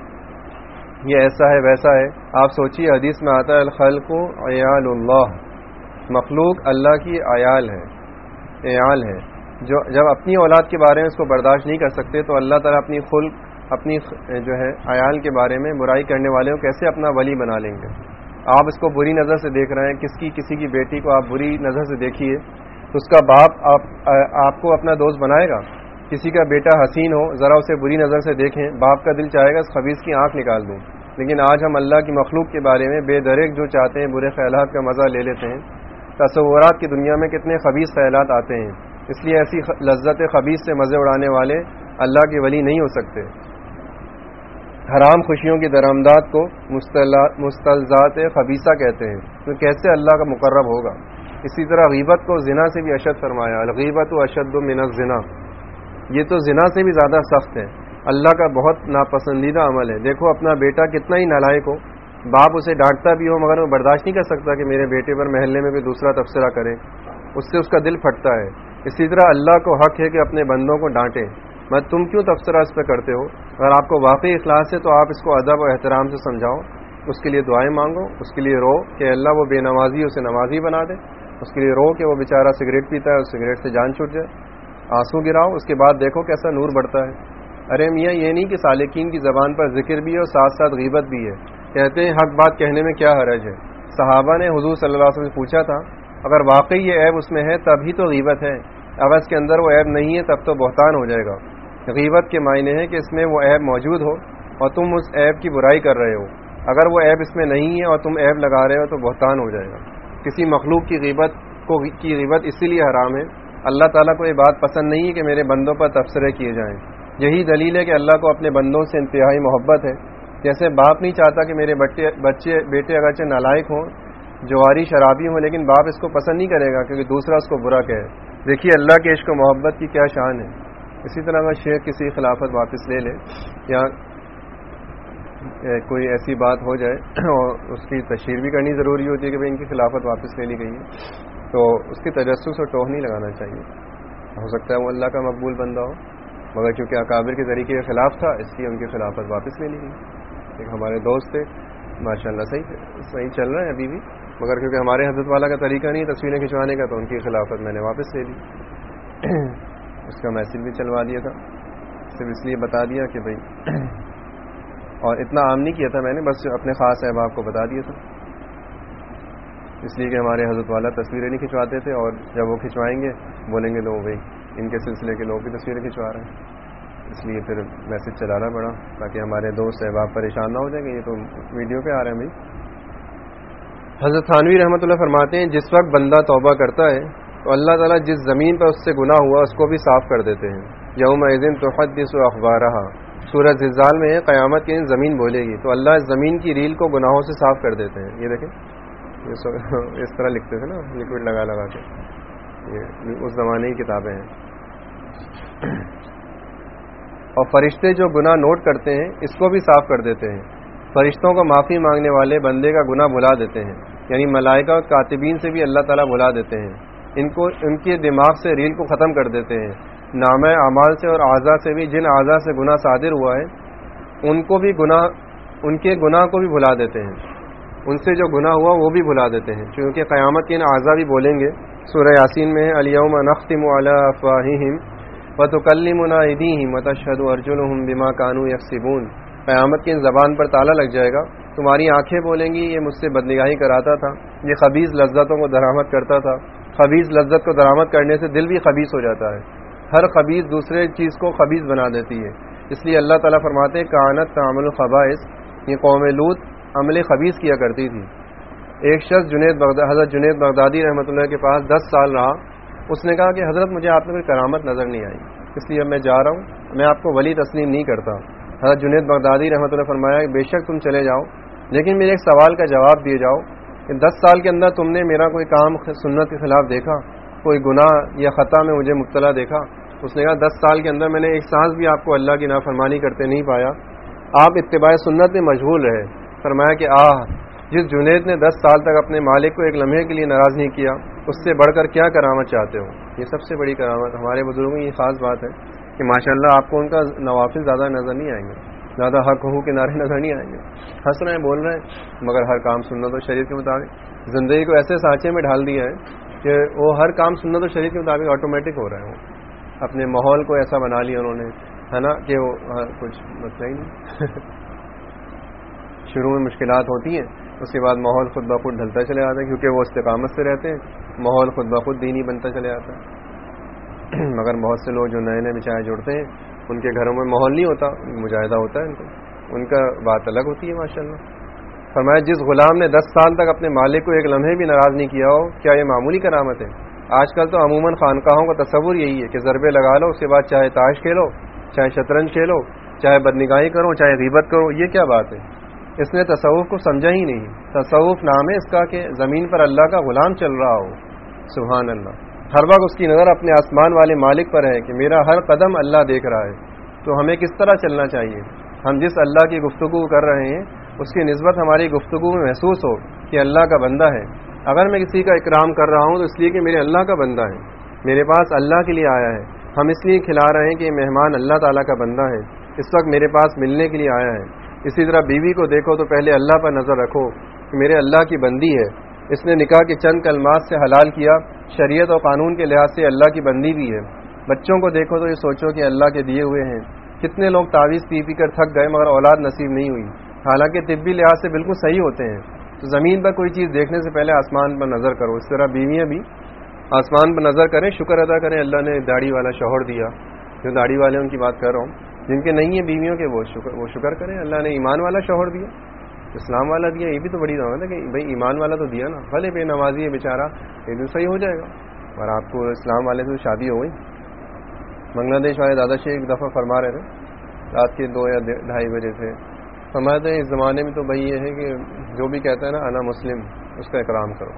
یہ ایسا ہے ویسا ہے. آپ سوچیے حدیث میں آتا ہے الخلق عیال اللہ، مخلوق اللہ کی عیال ہے، عیال ہے. جو جب اپنی اولاد کے بارے میں اس کو برداشت نہیں کر سکتے تو اللہ تعالیٰ اپنی خلق اپنی جو ہے عیال کے بارے میں برائی کرنے والے کو کیسے اپنا ولی بنا لیں گے. آپ اس کو بری نظر سے دیکھ رہے ہیں، کس کی کسی کی بیٹی کو آپ بری نظر سے دیکھیے تو اس کا باپ آپ آپ کو اپنا دوست بنائے گا. کسی کا بیٹا حسین ہو، ذرا اسے بری نظر سے دیکھیں، باپ کا دل چاہے گا اس خبیث کی آنکھ نکال دوں. لیکن آج ہم اللہ کی مخلوق کے بارے میں بے دریغ جو چاہتے ہیں برے خیالات کا مزہ لے لیتے ہیں. تصورات کی دنیا میں کتنے خبیث خیالات آتے ہیں، اس لیے ایسی لذت خبیث سے مزے اڑانے والے اللہ کے ولی نہیں ہو سکتے. حرام خوشیوں کی درآمدات کو مستلزات خبیثہ کہتے ہیں، تو کیسے اللہ کا مقرب ہوگا. اسی طرح غیبت کو زنا سے بھی اشد فرمایا، الغیبت اشد من الزنا، یہ تو زنا سے بھی زیادہ سخت ہے، اللہ کا بہت ناپسندیدہ عمل ہے. دیکھو اپنا بیٹا کتنا ہی نالائق ہو، باپ اسے ڈانٹتا بھی ہو مگر وہ برداشت نہیں کر سکتا کہ میرے بیٹے پر محلے میں کوئی دوسرا تبصرہ کرے، اس سے اس کا دل پھٹتا ہے. اسی طرح اللہ کو حق ہے کہ اپنے بندوں کو ڈانٹے، میں تم کیوں تبصرہ اس پہ کرتے ہو. اگر آپ کو واقعی اخلاص ہے تو آپ اس کو ادب و احترام سے سمجھاؤ، اس کے لیے دعائیں مانگو، اس کے لیے رو کہ اللہ وہ بے نمازی اسے نمازی بنا دے، اس کے لیے رو کہ وہ بیچارہ سگریٹ پیتا ہے، اس سگریٹ سے جان چھوٹ جائے. آنسو گراؤ، اس کے بعد دیکھو کیسا نور بڑھتا ہے. ارے میاں یہ نہیں کہ سالکین کی زبان پر ذکر بھی ہے اور ساتھ ساتھ غیبت بھی ہے، کہتے ہیں حق بات کہنے میں کیا حرج ہے. صحابہ نے حضور صلی اللہ علیہ وسلم سے پوچھا تھا اگر واقعی یہ عیب اس میں ہے تب ہی تو غیبت ہے، اگر اس کے اندر وہ عیب نہیں ہے تب تو بہتان ہو جائے گا. غیبت کے معنی ہے کہ اس میں وہ عیب موجود ہو اور تم اس عیب کی برائی کر رہے ہو. اگر وہ عیب اس میں نہیں ہے اور تم عیب لگا رہے ہو تو بہتان ہو جائے گا. کسی مخلوق کی غیبت کو کی غیبت اسی لیے حرام ہے، اللہ تعالیٰ کو یہ بات پسند نہیں ہے کہ میرے بندوں پر تبصرے کیے جائیں. یہی دلیل ہے کہ اللہ کو اپنے بندوں سے انتہائی محبت ہے. جیسے باپ نہیں چاہتا کہ میرے بچے بچے بیٹے اگرچہ نالائق ہوں، جواری شرابی ہوں، لیکن باپ اس کو پسند نہیں کرے گا کیونکہ دوسرا اس کو برا کہے. دیکھیے اللہ کے عشق و محبت کی کیا شان ہے. اسی طرح اگر شیخ کسی خلافت واپس لے لے یا کوئی ایسی بات ہو جائے اور اس کی تشہیر بھی کرنی ضروری ہوتی ہے کہ بھئی ان کی خلافت واپس لے لی گئی ہے، تو اس کی تجسس اور ٹوہ نہیں لگانا چاہیے. ہو سکتا ہے وہ اللہ کا مقبول بندہ ہو، مگر چونکہ اکابر کے طریقے کے خلاف تھا اس لیے ان کی خلافت واپس لے لی گئی. ایک ہمارے دوست تھے ماشاء اللہ صحیح صحیح چل رہا ہے ابھی بھی، مگر کیونکہ ہمارے حضرت والا کا طریقہ نہیں تصویریں کھنچوانے کا تو ان کی خلافت میں نے واپس لے لی. اس کا میسج بھی چلوا دیا تھا، صرف اس لیے بتا دیا کہ بھائی، اور اتنا عام نہیں کیا تھا میں نے، بس اپنے خاص احباب کو بتا دیا تھا، اس لیے کہ ہمارے حضرت والا تصویریں نہیں کھنچواتے تھے اور جب وہ کھنچوائیں گے بولیں گے لوگ بھائی ان کے سلسلے کے لوگ بھی تصویریں کھنچوا رہے ہیں. اس لیے پھر میسج چلانا پڑا تاکہ ہمارے دوست احباب پریشان نہ ہو جائیں گے، یہ تو ویڈیو پہ آ رہے ہیں بھائی. حضرت تھانوی رحمۃ اللہ فرماتے ہیں جس وقت بندہ توبہ کرتا ہے تو اللہ تعالیٰ جس زمین پر اس سے گناہ ہوا اس کو بھی صاف کر دیتے ہیں. یوم اذن تحدث اخبارہا، سورہ زلزال میں ہے قیامت کے دن زمین بولے گی تو اللہ اس زمین کی ریل کو گناہوں سے صاف کر دیتے ہیں. یہ دیکھیں اس طرح لکھتے تھے نا لکوڈ لگا لگا کے، یہ اس زمانے کی کتابیں ہیں. اور فرشتے جو گناہ نوٹ کرتے ہیں اس کو بھی صاف کر دیتے ہیں. فرشتوں کو معافی مانگنے والے بندے کا گناہ بھلا دیتے ہیں، یعنی ملائکہ اور کاتبین سے بھی اللہ تعالیٰ بھلا دیتے ہیں. ان کو ان کے دماغ سے ریل کو ختم کر دیتے ہیں. نامہ اعمال سے اور اعضاء سے بھی جن اعضاء سے گناہ صادر ہوا ہے ان کو بھی گناہ ان کے گناہ کو بھی بھلا دیتے ہیں. ان سے جو گناہ ہوا وہ بھی بھلا دیتے ہیں، کیونکہ قیامت کے ان اعضاء بھی بولیں گے. سورہ یاسین میں ہے الیوم نختم علی افواہہم وتکلمنا ایدیہم وتشہد ارجلہم بما کانوا یکسبون. قیامت کی ان زبان پر تالا لگ جائے گا، تمہاری آنکھیں بولیں گی یہ مجھ سے بدنگاہی کراتا تھا، یہ خبیث لذتوں کو درآمد کرتا تھا. خبیث لذت کو درآمد کرنے سے دل بھی خبیث ہو جاتا ہے. ہر خبیث دوسرے چیز کو خبیث بنا دیتی ہے. اس لیے اللہ تعالیٰ فرماتے ہیں کانت تعمل الخبائث، یہ قوم لوط عمل خبیث کیا کرتی تھی. ایک شخص جنید بغداد حضرت جنید بغدادی رحمۃ اللہ کے پاس دس سال رہا. اس نے کہا کہ حضرت مجھے آپ میں کوئی کرامت نظر نہیں آئی، اس لیے اب میں جا رہا ہوں، میں آپ کو ولی تسلیم نہیں کرتا. حضرت جنید بغدادی رحمۃ اللہ فرمایا کہ بے شک تم چلے جاؤ، لیکن میرے ایک سوال کا جواب دیے جاؤ کہ دس سال کے اندر تم نے میرا کوئی کام سنت کے خلاف دیکھا، کوئی گناہ یا خطا میں مجھے مبتلا دیکھا؟ اس نے کہا دس سال کے اندر میں نے ایک سانس بھی آپ کو اللہ کی نافرمانی کرتے نہیں پایا، آپ اتباع سنت میں مشغول رہے. فرمایا کہ آہ، جس جنید نے دس سال تک اپنے مالک کو ایک لمحے کے لیے ناراض نہیں کیا، اس سے بڑھ کر کیا کرامت چاہتے ہو؟ یہ سب سے بڑی کرامت ہمارے بزرگوں کی یہ خاص بات ہے کہ ماشاءاللہ آپ کو ان کا نوافل زیادہ نظر نہیں آئیں گے، زیادہ حق ہو کے نعرے نظر نہیں آئیں گے. ہنس رہے ہیں بول رہے ہیں مگر ہر کام سنت و شریعت کے مطابق زندگی کو ایسے سانچے میں ڈال دیا ہے کہ وہ ہر کام سنت و شریعت کے مطابق آٹومیٹک ہو رہے ہیں. اپنے ماحول کو ایسا بنا لیا انہوں نے، ہے نا، کہ وہ کچھ مسئلہ ہی نہیں. شروع میں مشکلات ہوتی ہیں، اس کے بعد ماحول خود بخود ڈھلتا چلے جاتا ہے، کیونکہ وہ استقامت سے رہتے ہیں، ماحول خود بخود دینی بنتا چلے جاتا ہے. مگر بہت سے لوگ جو نئے نئے بچائے جڑتے ہیں ان کے گھروں میں ماحول نہیں ہوتا، مجاہدہ ہوتا ہے ان کو، ان کا بات الگ ہوتی ہے ماشاءاللہ. فرمایا جس غلام نے دس سال تک اپنے مالک کو ایک لمحے بھی ناراض نہیں کیا ہو، کیا یہ معمولی کرامت ہے؟ آج کل تو عموماً خانقاہوں کا تصور یہی ہے کہ ضربے لگا لو، اس کے بعد چاہے تاش کھیلو، چاہے شطرنج کھیلو، چاہے بدنگاہی کرو، چاہے غیبت کرو. یہ کیا بات ہے؟ اس نے تصوف کو سمجھا ہی نہیں. تصوف نام ہے اس کا کہ زمین پر اللہ کا غلام چل رہا ہو. سبحان اللہ. ہر وقت اس کی نظر اپنے آسمان والے مالک پر ہے کہ میرا ہر قدم اللہ دیکھ رہا ہے. تو ہمیں کس طرح چلنا چاہیے؟ ہم جس اللہ کی گفتگو کر رہے ہیں اس کی نسبت ہماری گفتگو میں محسوس ہو کہ اللہ کا بندہ ہے. اگر میں کسی کا اکرام کر رہا ہوں تو اس لیے کہ میرے اللہ کا بندہ ہے، میرے پاس اللہ کے لیے آیا ہے. ہم اس لیے کھلا رہے ہیں کہ یہ مہمان اللہ تعالیٰ کا بندہ ہے، اس وقت میرے پاس ملنے کے لیے آیا ہے. اسی طرح بیوی کو دیکھو تو پہلے اللہ پر نظر رکھو کہ میرے اللہ کی بندی ہے، اس نے نکاح کے چند کلمات سے حلال کیا، شریعت اور قانون کے لحاظ سے اللہ کی بندی بھی ہے. بچوں کو دیکھو تو یہ سوچو کہ اللہ کے دیے ہوئے ہیں. کتنے لوگ تعویذ پی پی کر تھک گئے مگر اولاد نصیب نہیں ہوئی. حالانکہ طبی لحاظ سے بالکل صحیح ہوتے ہیں. تو زمین پر کوئی چیز دیکھنے سے پہلے آسمان پر نظر کرو. اس طرح بیویاں بھی آسمان پر نظر کریں, شکر ادا کریں اللہ نے داڑھی والا شوہر دیا. جو داڑھی والے ان کی بات کر رہا ہوں, جن کے نہیں ہیں بیویوں کے, وہ شکر وہ شکر کریں اللہ نے ایمان والا شوہر دیا, اسلام والا دیا. یہ بھی تو بڑی دعوت ہے کہ بھائی ایمان والا تو دیا نا, بھلے بے نمازی ہے بیچارہ, ایک دن صحیح ہو جائے گا. اور آپ کو اسلام والے سے شادی ہو گئی. بنگلہ دیش والے دادا شیخ ایک دفعہ فرما رہے تھے رات کے دو یا ڈھائی بجے سے, فرماتے ہیں اس زمانے میں تو بھائی یہ ہے کہ جو بھی کہتا ہے نا انا مسلم, اس کا اکرام کرو.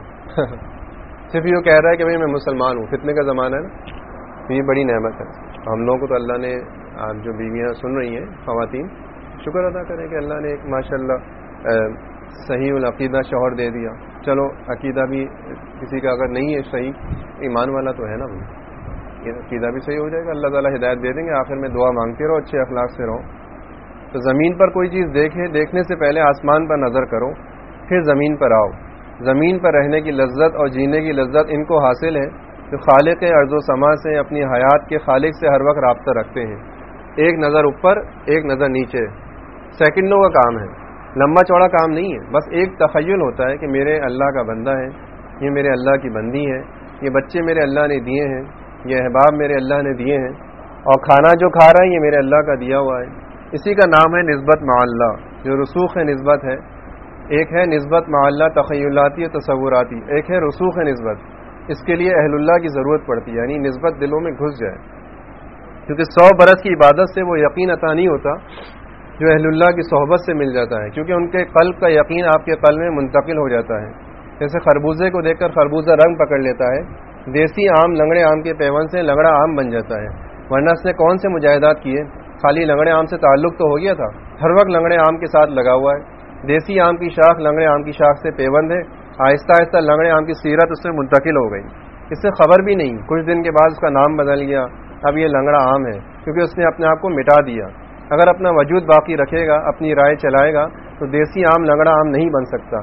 صرف یہ کہہ رہا ہے کہ بھائی میں مسلمان ہوں. فتنے کا زمانہ ہے نا, یہ بڑی نعمت ہے. ہم لوگوں کو تو اللہ نے, آپ جو بیویاں سن رہی ہیں خواتین, شکر ادا کریں کہ اللہ نے ایک ماشاء اللہ صحیح العقیدہ شوہر دے دیا. چلو عقیدہ بھی کسی کا اگر نہیں ہے صحیح, ایمان والا تو ہے نا بھائی, یہ عقیدہ بھی صحیح ہو جائے گا. اللہ تعالیٰ ہدایت دے دیں گے. آخر میں دعا مانگتے رہو, اچھے اخلاق سے رہو. تو زمین پر کوئی چیز دیکھے, دیکھنے سے پہلے آسمان پر نظر کرو, پھر زمین پر آؤ. زمین پر رہنے کی لذت اور جینے کی لذت ان کو حاصل ہے جو خالق ارض و سما سے, اپنی حیات کے خالق سے ہر وقت رابطہ رکھتے ہیں. ایک نظر اوپر, ایک نظر نیچے, سیکنڈوں کا کام ہے, لمبا چوڑا کام نہیں ہے. بس ایک تخیل ہوتا ہے کہ میرے اللہ کا بندہ ہے, یہ میرے اللہ کی بندی ہے, یہ بچے میرے اللہ نے دیے ہیں, یہ احباب میرے اللہ نے دیے ہیں, اور کھانا جو کھا رہا ہے یہ میرے اللہ کا دیا ہوا ہے. اسی کا نام ہے نسبت مع اللہ, جو رسوخ نسبت ہے. ایک ہے نسبت مع اللہ تخیلاتی تصوراتی, ایک ہے رسوخ نسبت. اس کے لیے اہل اللہ کی ضرورت پڑتی ہے, یعنی نسبت دلوں میں گھس جائے. کیونکہ سو برس کی عبادت سے وہ یقین عطا نہیں ہوتا جو اہل اللہ کی صحبت سے مل جاتا ہے, کیونکہ ان کے قلب کا یقین آپ کے قلب میں منتقل ہو جاتا ہے. جیسے خربوزے کو دیکھ کر خربوزہ رنگ پکڑ لیتا ہے, دیسی آم لنگڑے آم کے پیون سے لنگڑا آم بن جاتا ہے. ورنہ اس نے کون سے مجاہدات کیے, خالی لنگڑے آم سے تعلق تو ہو گیا تھا, ہر وقت لنگڑے آم کے ساتھ لگا ہوا ہے. دیسی آم کی شاخ لنگڑے آم کی شاخ سے پیوند ہے, آہستہ آہستہ لنگڑے آم کی سیرت اس میں منتقل ہو گئی. اس سے خبر بھی نہیں, کچھ دن کے بعد اس کا نام بدل گیا, اب یہ لنگڑا آم ہے, کیونکہ اس نے اپنے آپ کو مٹا دیا. اگر اپنا وجود باقی رکھے گا, اپنی رائے چلائے گا, تو دیسی آم لنگڑا آم نہیں بن سکتا.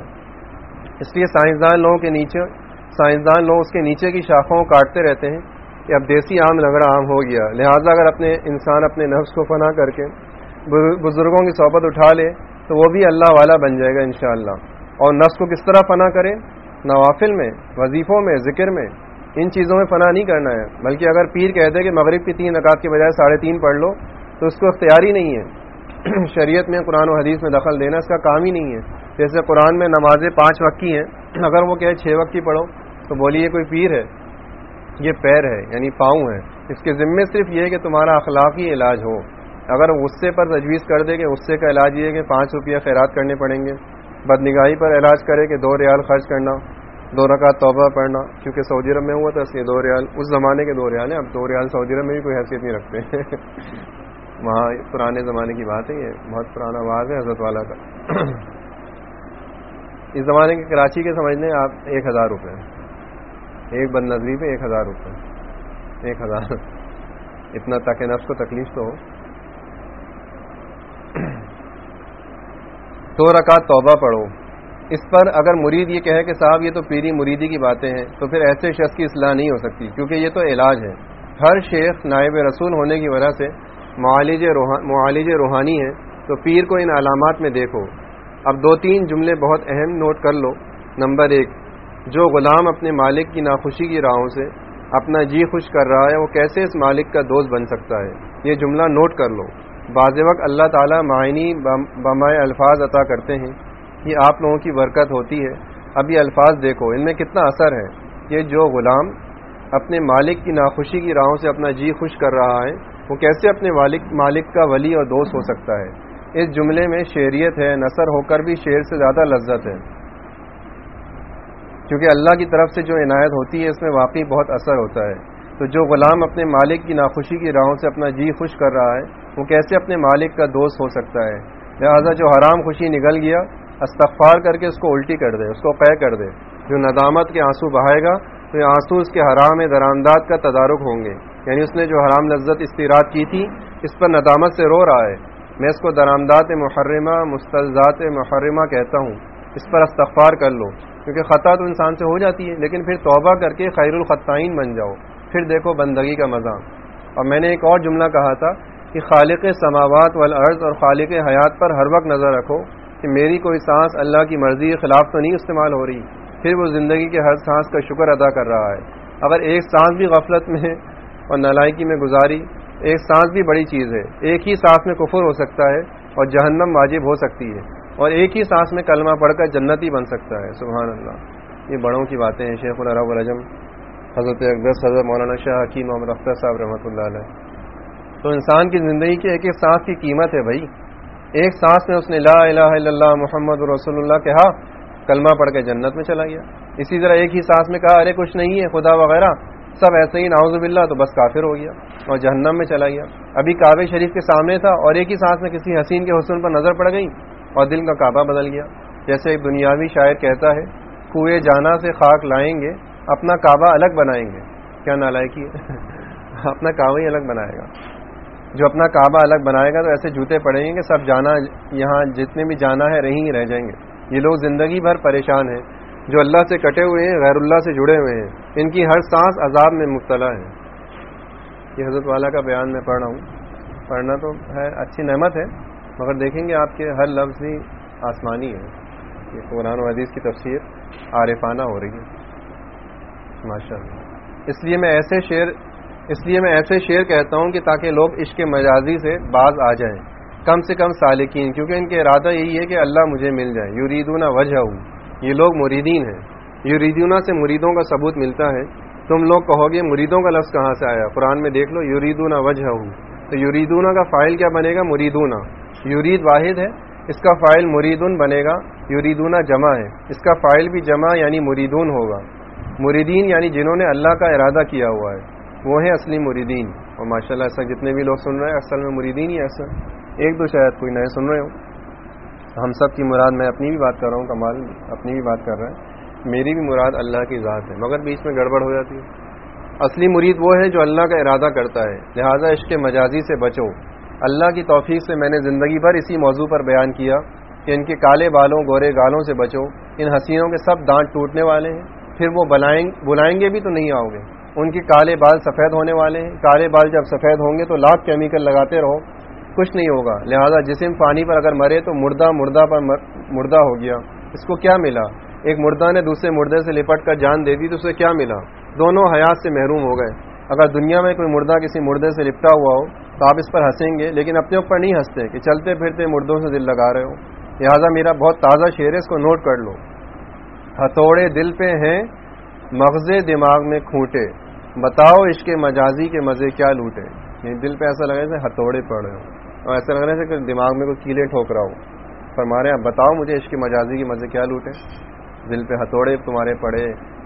اس لیے سائنسدان لوگوں کے نیچے سائنسدان لوگ اس کے نیچے کی شاخوں کو کاٹتے رہتے ہیں کہ اب دیسی آم لنگڑا آم ہو گیا. لہٰذا اگر اپنے انسان اپنے نفس کو فنا کر کے بزرگوں کی صحبت اٹھا لے تو وہ بھی اللہ والا بن جائے گا انشاءاللہ. اور نفس کو کس طرح فنا کرے, نوافل میں, وظیفوں میں, ذکر میں, ان چیزوں میں فنا نہیں کرنا ہے. بلکہ اگر پیر کہہ دے کہ مغرب کی تین رکعت کے بجائے ساڑھے تین پڑھ لو, تو اس کو اختیار ہی نہیں ہے. شریعت میں قرآن و حدیث میں دخل دینا اس کا کام ہی نہیں ہے. جیسے قرآن میں نمازیں پانچ وقت کی ہیں, اگر وہ کہے چھ وقت کی پڑھو تو بولیے کوئی پیر ہے, یہ پیر ہے یعنی پاؤں ہے. اس کے ذمے صرف یہ کہ تمہارا اخلاقی علاج ہو. اگر غصے پر تجویز کر دے کہ غصے کا علاج یہ ہے کہ پانچ روپیہ خیرات کرنے پڑیں گے, بدنگاہی پر علاج کرے کہ دو ریال خرچ کرنا, دو رکعت توبہ پڑھنا, کیونکہ سعودی عرب میں ہوا تھا اس لیے دو ریال, اس زمانے کے دو ریال ہیں, اب دو ریال سعودی عرب میں بھی کوئی حیثیت نہیں رکھتے. وہاں پرانے زمانے کی بات ہے, یہ بہت پرانا آواز ہے حضرت والا کا. اس زمانے کے کراچی کے سمجھ لیں آپ ایک ہزار روپے, ایک بد نظری پہ ایک ہزار روپے, ایک ہزار اتنا تاکہ نفس کو تکلیف تو ہو. دو رکعت توبہ پڑھو. اس پر اگر مرید یہ کہے کہ صاحب یہ تو پیری مریدی کی باتیں ہیں, تو پھر ایسے شخص کی اصلاح نہیں ہو سکتی, کیونکہ یہ تو علاج ہے. ہر شیخ نائب رسول ہونے کی وجہ سے معالج معالج روحانی ہے, تو پیر کو ان علامات میں دیکھو. اب دو تین جملے بہت اہم نوٹ کر لو. نمبر ایک, جو غلام اپنے مالک کی ناخوشی کی راہوں سے اپنا جی خوش کر رہا ہے, وہ کیسے اس مالک کا دوست بن سکتا ہے. یہ جملہ نوٹ کر لو. بعض وقت اللہ تعالیٰ معنی بمائے الفاظ عطا کرتے ہیں, یہ آپ لوگوں کی برکت ہوتی ہے. اب یہ الفاظ دیکھو, ان میں کتنا اثر ہے. یہ جو غلام اپنے مالک کی ناخوشی کی راہوں سے اپنا جی خوش کر رہا ہے, وہ کیسے اپنے مالک مالک کا ولی اور دوست ہو سکتا ہے. اس جملے میں شعریت ہے, نثر ہو کر بھی شعر سے زیادہ لذت ہے, کیونکہ اللہ کی طرف سے جو عنایت ہوتی ہے اس میں واقعی بہت اثر ہوتا ہے. تو جو غلام اپنے مالک کی ناخوشی کی راہوں سے اپنا جی خوش کر رہا ہے, وہ کیسے اپنے مالک کا دوست ہو سکتا ہے. لہٰذا جو حرام خوشی نگل گیا, استغفار کر کے اس کو الٹی کر دے, اس کو قے کر دے. جو ندامت کے آنسو بہائے گا تو یہ آنسو اس کے حرام درآمدات کا تدارک ہوں گے, یعنی اس نے جو حرام لذت استیراد کی تھی اس پر ندامت سے رو رہا ہے. میں اس کو درآمدات محرمہ مستلزات محرمہ کہتا ہوں. اس پر استغفار کر لو, کیونکہ خطا تو انسان سے ہو جاتی ہے, لیکن پھر توبہ کر کے خیر الخطائین بن جاؤ, پھر دیکھو بندگی کا مزہ. اور میں نے ایک اور جملہ کہا تھا کہ خالق سماوات والارض اور خالق حیات پر ہر وقت نظر رکھو, کہ میری کوئی سانس اللہ کی مرضی کے خلاف تو نہیں استعمال ہو رہی، پھر وہ زندگی کے ہر سانس کا شکر ادا کر رہا ہے۔ اگر ایک سانس بھی غفلت میں اور نالائکی میں گزاری، ایک سانس بھی بڑی چیز ہے، ایک ہی سانس میں کفر ہو سکتا ہے اور جہنم واجب ہو سکتی ہے، اور ایک ہی سانس میں کلمہ پڑھ کر جنتی بن سکتا ہے۔ سبحان اللہ، یہ بڑوں کی باتیں ہیں۔ شیخ العرب والعجم حضرت اقدس حضرت مولانا شاہ حکیم محمد اختر صاحب رحمۃ اللہ علیہ۔ تو انسان کی زندگی کی ایک ایک سانس کی قیمت ہے بھائی۔ ایک سانس میں اس نے لا الہ الا اللہ محمد رسول اللہ کہا، کلمہ پڑھ کے جنت میں چلا گیا۔ اسی طرح ایک ہی سانس میں کہا ارے کچھ نہیں ہے خدا وغیرہ سب ایسے ہی نعوذ باللہ، تو بس کافر ہو گیا اور جہنم میں چلا گیا۔ ابھی کعبہ شریف کے سامنے تھا اور ایک ہی سانس میں کسی حسین کے حسن پر نظر پڑ گئی اور دل کا کعبہ بدل گیا۔ جیسے ایک دنیاوی شاعر کہتا ہے، کوئے جانا سے خاک لائیں گے، اپنا کعبہ الگ بنائیں گے۔ کیا نالائکی ہے اپنا کعبہ ہی الگ بنائے گا۔ جو اپنا کعبہ الگ بنائے گا تو ایسے جوتے پڑیں گے کہ سب جانا یہاں جتنے بھی جانا ہے رہیں ہی رہ جائیں گے۔ یہ لوگ زندگی بھر پریشان ہیں، جو اللہ سے کٹے ہوئے ہیں، غیر اللہ سے جڑے ہوئے ہیں، ان کی ہر سانس عذاب میں مبتلا ہے۔ یہ حضرت والا کا بیان میں پڑھ رہا ہوں، پڑھنا تو ہے اچھی نعمت ہے، مگر دیکھیں گے آپ کے ہر لفظ ہی آسمانی ہے۔ یہ قرآن و حدیث کی تفسیر عارفانہ ہو رہی ہے ماشاء اللہ۔ اس لیے میں ایسے شعر اس لیے میں ایسے شعر کہتا ہوں کہ تاکہ لوگ عشق مجازی سے باز آ جائیں، کم سے کم سالکین، کیونکہ ان کا ارادہ یہی ہے کہ اللہ مجھے مل جائے۔ یریدون وجہہ، یہ لوگ مریدین ہیں۔ یریدون سے مریدوں کا ثبوت ملتا ہے۔ تم لوگ کہو گے مریدوں کا لفظ کہاں سے آیا؟ قرآن میں دیکھ لو، یریدون وجہہ، تو یریدون کا فاعل کیا بنے گا؟ مریدون۔ یرید واحد ہے، اس کا فاعل مریدون بنے گا۔ یریدون جمع ہے، اس کا فاعل بھی جمع یعنی مریدون ہوگا۔ مریدین یعنی جنہوں نے اللہ کا ارادہ کیا ہوا ہے، وہ ہیں اصلی مریدین۔ اور ماشاءاللہ ایسا جتنے بھی لوگ سن رہے ہیں اصل میں مریدین ہی ایسا، ایک دو شاید کوئی نئے سن رہے ہو۔ ہم سب کی مراد، میں اپنی بھی بات کر رہا ہوں، کمال اپنی بھی بات کر رہا ہے، میری بھی مراد اللہ کی ذات ہے، مگر بیچ میں گڑبڑ ہو جاتی ہے۔ اصلی مرید وہ ہے جو اللہ کا ارادہ کرتا ہے، لہذا عشق مجازی سے بچو۔ اللہ کی توفیق سے میں نے زندگی بھر اسی موضوع پر بیان کیا کہ ان کے کالے بالوں گورے گالوں سے بچو، ان حسینوں کے سب دانت ٹوٹنے والے ہیں، پھر وہ بلائیں بلائیں گے بھی تو نہیں آؤ گے۔ ان کے کالے بال سفید ہونے والے ہیں، کالے بال جب سفید ہوں گے تو لاکھ کیمیکل لگاتے رہو، کچھ نہیں ہوگا۔ لہذا جسم پانی پر اگر مرے تو مردہ مردہ پر مردہ ہو گیا، اس کو کیا ملا؟ ایک مردہ نے دوسرے مردے سے لپٹ کر جان دے دی تو اسے کیا ملا؟ دونوں حیات سے محروم ہو گئے۔ اگر دنیا میں کوئی مردہ کسی مردے سے لپٹا ہوا ہو تو آپ اس پر ہنسیں گے، لیکن اپنے اوپر نہیں ہنستے کہ چلتے پھرتے مردوں سے دل لگا رہے ہو۔ لہذا میرا بہت تازہ شعر ہے، اس کو نوٹ کر لو۔ ہتھوڑے دل پہ ہیں مغزے دماغ میں کھوٹے، بتاؤ عشق مجازی کے مزے کیا لوٹے۔ یعنی دل پہ ایسا لگ رہا ہے جیسے ہتھوڑے پڑ رہے ہو، اور ایسا لگ رہا ہے کہ دماغ میں کوئی کیلے ٹھوک رہا ہو۔ فرما رہے ہیں بتاؤ مجھے عشق مجازی کے مزے کیا لوٹے، دل پہ ہتھوڑے تمہارے پڑے،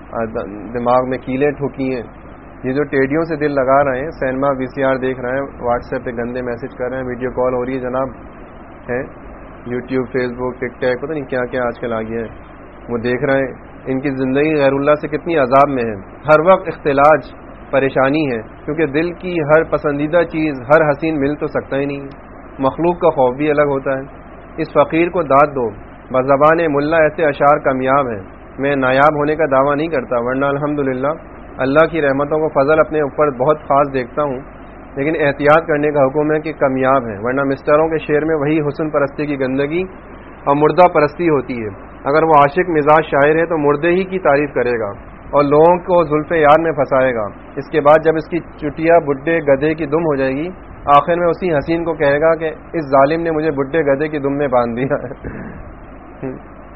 دماغ میں کیلے ٹھوکی ہیں۔ یہ جو ٹیڈیوں سے دل لگا رہے ہیں، سینما وی سی آر دیکھ رہے ہیں، واٹس ایپ پہ گندے میسج کر رہے ہیں، ویڈیو کال ہو رہی ہے جناب، ہے YouTube Facebook TikTok پتہ نہیں کیا کیا آج کل آ گیا ہے، وہ دیکھ رہے ہیں۔ ان کی زندگی غیر اللہ سے کتنی عذاب میں ہے، ہر وقت اختلاج پریشانی ہے، کیونکہ دل کی ہر پسندیدہ چیز ہر حسین مل تو سکتا ہی نہیں، مخلوق کا خوف بھی الگ ہوتا ہے۔ اس فقیر کو داد دو، بزبان ملا ایسے اشعار کامیاب ہیں۔ میں نایاب ہونے کا دعویٰ نہیں کرتا، ورنہ الحمدللہ اللہ کی رحمتوں کو فضل اپنے اوپر بہت خاص دیکھتا ہوں، لیکن احتیاط کرنے کا حکم ہے کہ کامیاب ہیں، ورنہ مسٹروں کے شعر میں وہی حسن پرستی کی گندگی اور مردہ پرستی ہوتی ہے۔ اگر وہ عاشق مزاج شاعر ہے تو مردے ہی کی تعریف کرے گا اور لوگوں کو زلف یار میں پھنسائے گا۔ اس کے بعد جب اس کی چٹیا بڈھے گدھے کی دم ہو جائے گی، آخر میں اسی حسین کو کہے گا کہ اس ظالم نے مجھے بڈھے گدھے کی دم میں باندھ دیا ہے۔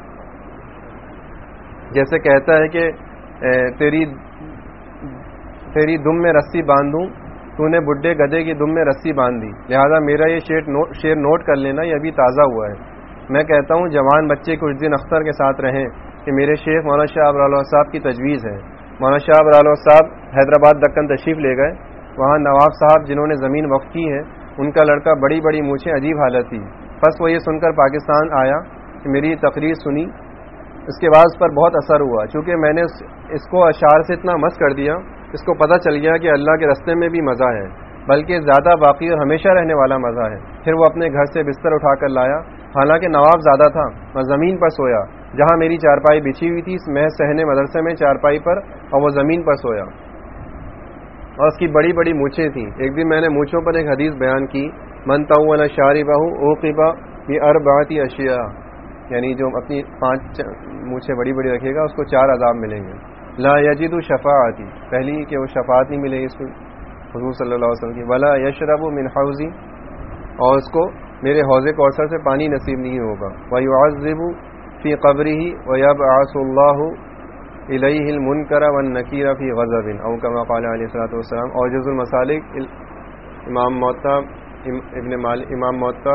جیسے کہتا ہے کہ تیری تیری دم میں رسی باندھوں، تو نے بڈھے گدھے کی دم میں رسی باندھ دی۔ لہذا میرا یہ شعر نوٹ کر لینا، یہ ابھی تازہ ہوا ہے۔ میں کہتا ہوں جوان بچے کچھ دن اختر کے ساتھ رہیں کہ میرے شیخ مولانا شاہ ابراللہ صاحب کی تجویز ہے۔ مولانا شاہ ابراللہ صاحب حیدرآباد دکن تشریف لے گئے، وہاں نواب صاحب جنہوں نے زمین وقف کی ہے، ان کا لڑکا بڑی بڑی مونچھیں، عجیب حالت تھی۔ بس وہ یہ سن کر پاکستان آیا کہ میری تقریر سنی، اس کے بعد اس پر بہت اثر ہوا، چونکہ میں نے اس کو اشعار سے اتنا مست کر دیا، اس کو پتہ چل گیا کہ اللہ کے راستے میں بھی مزہ ہے، بلکہ زیادہ باقی اور ہمیشہ رہنے والا مزہ ہے۔ پھر وہ اپنے گھر سے بستر اٹھا کر لایا، حالانکہ نواب زیادہ تھا، میں زمین پر سویا، جہاں میری چارپائی بچھی ہوئی تھی میں صحن مدرسے میں چارپائی پر، اور وہ زمین پر سویا، اور اس کی بڑی بڑی مونچھیں تھیں۔ ایک دن میں نے مونچھوں پر ایک حدیث بیان کی، من طول شاربہ عوقب باربعۃ اشیاء، یعنی جو اپنی پانچ مونچھیں بڑی بڑی رکھے گا اس کو چار عذاب ملیں گے. لا یجد شفاعتی، پہلی کہ وہ شفاعت نہیں ملے گی اس کو حضور صلی اللہ علیہ وسلم کی. ولا یشرب من حوضی، اور اس کو میرے حوض کوثر سے پانی نصیب نہیں ہوگا. ویعذب فی قبرہ ویبعث اللہ الیہ المنکر والنکیر فی غضب، او کما قال علیہ الصلوۃ والسلام. اور جز المسالک امام موطا ابن مالک امام موطا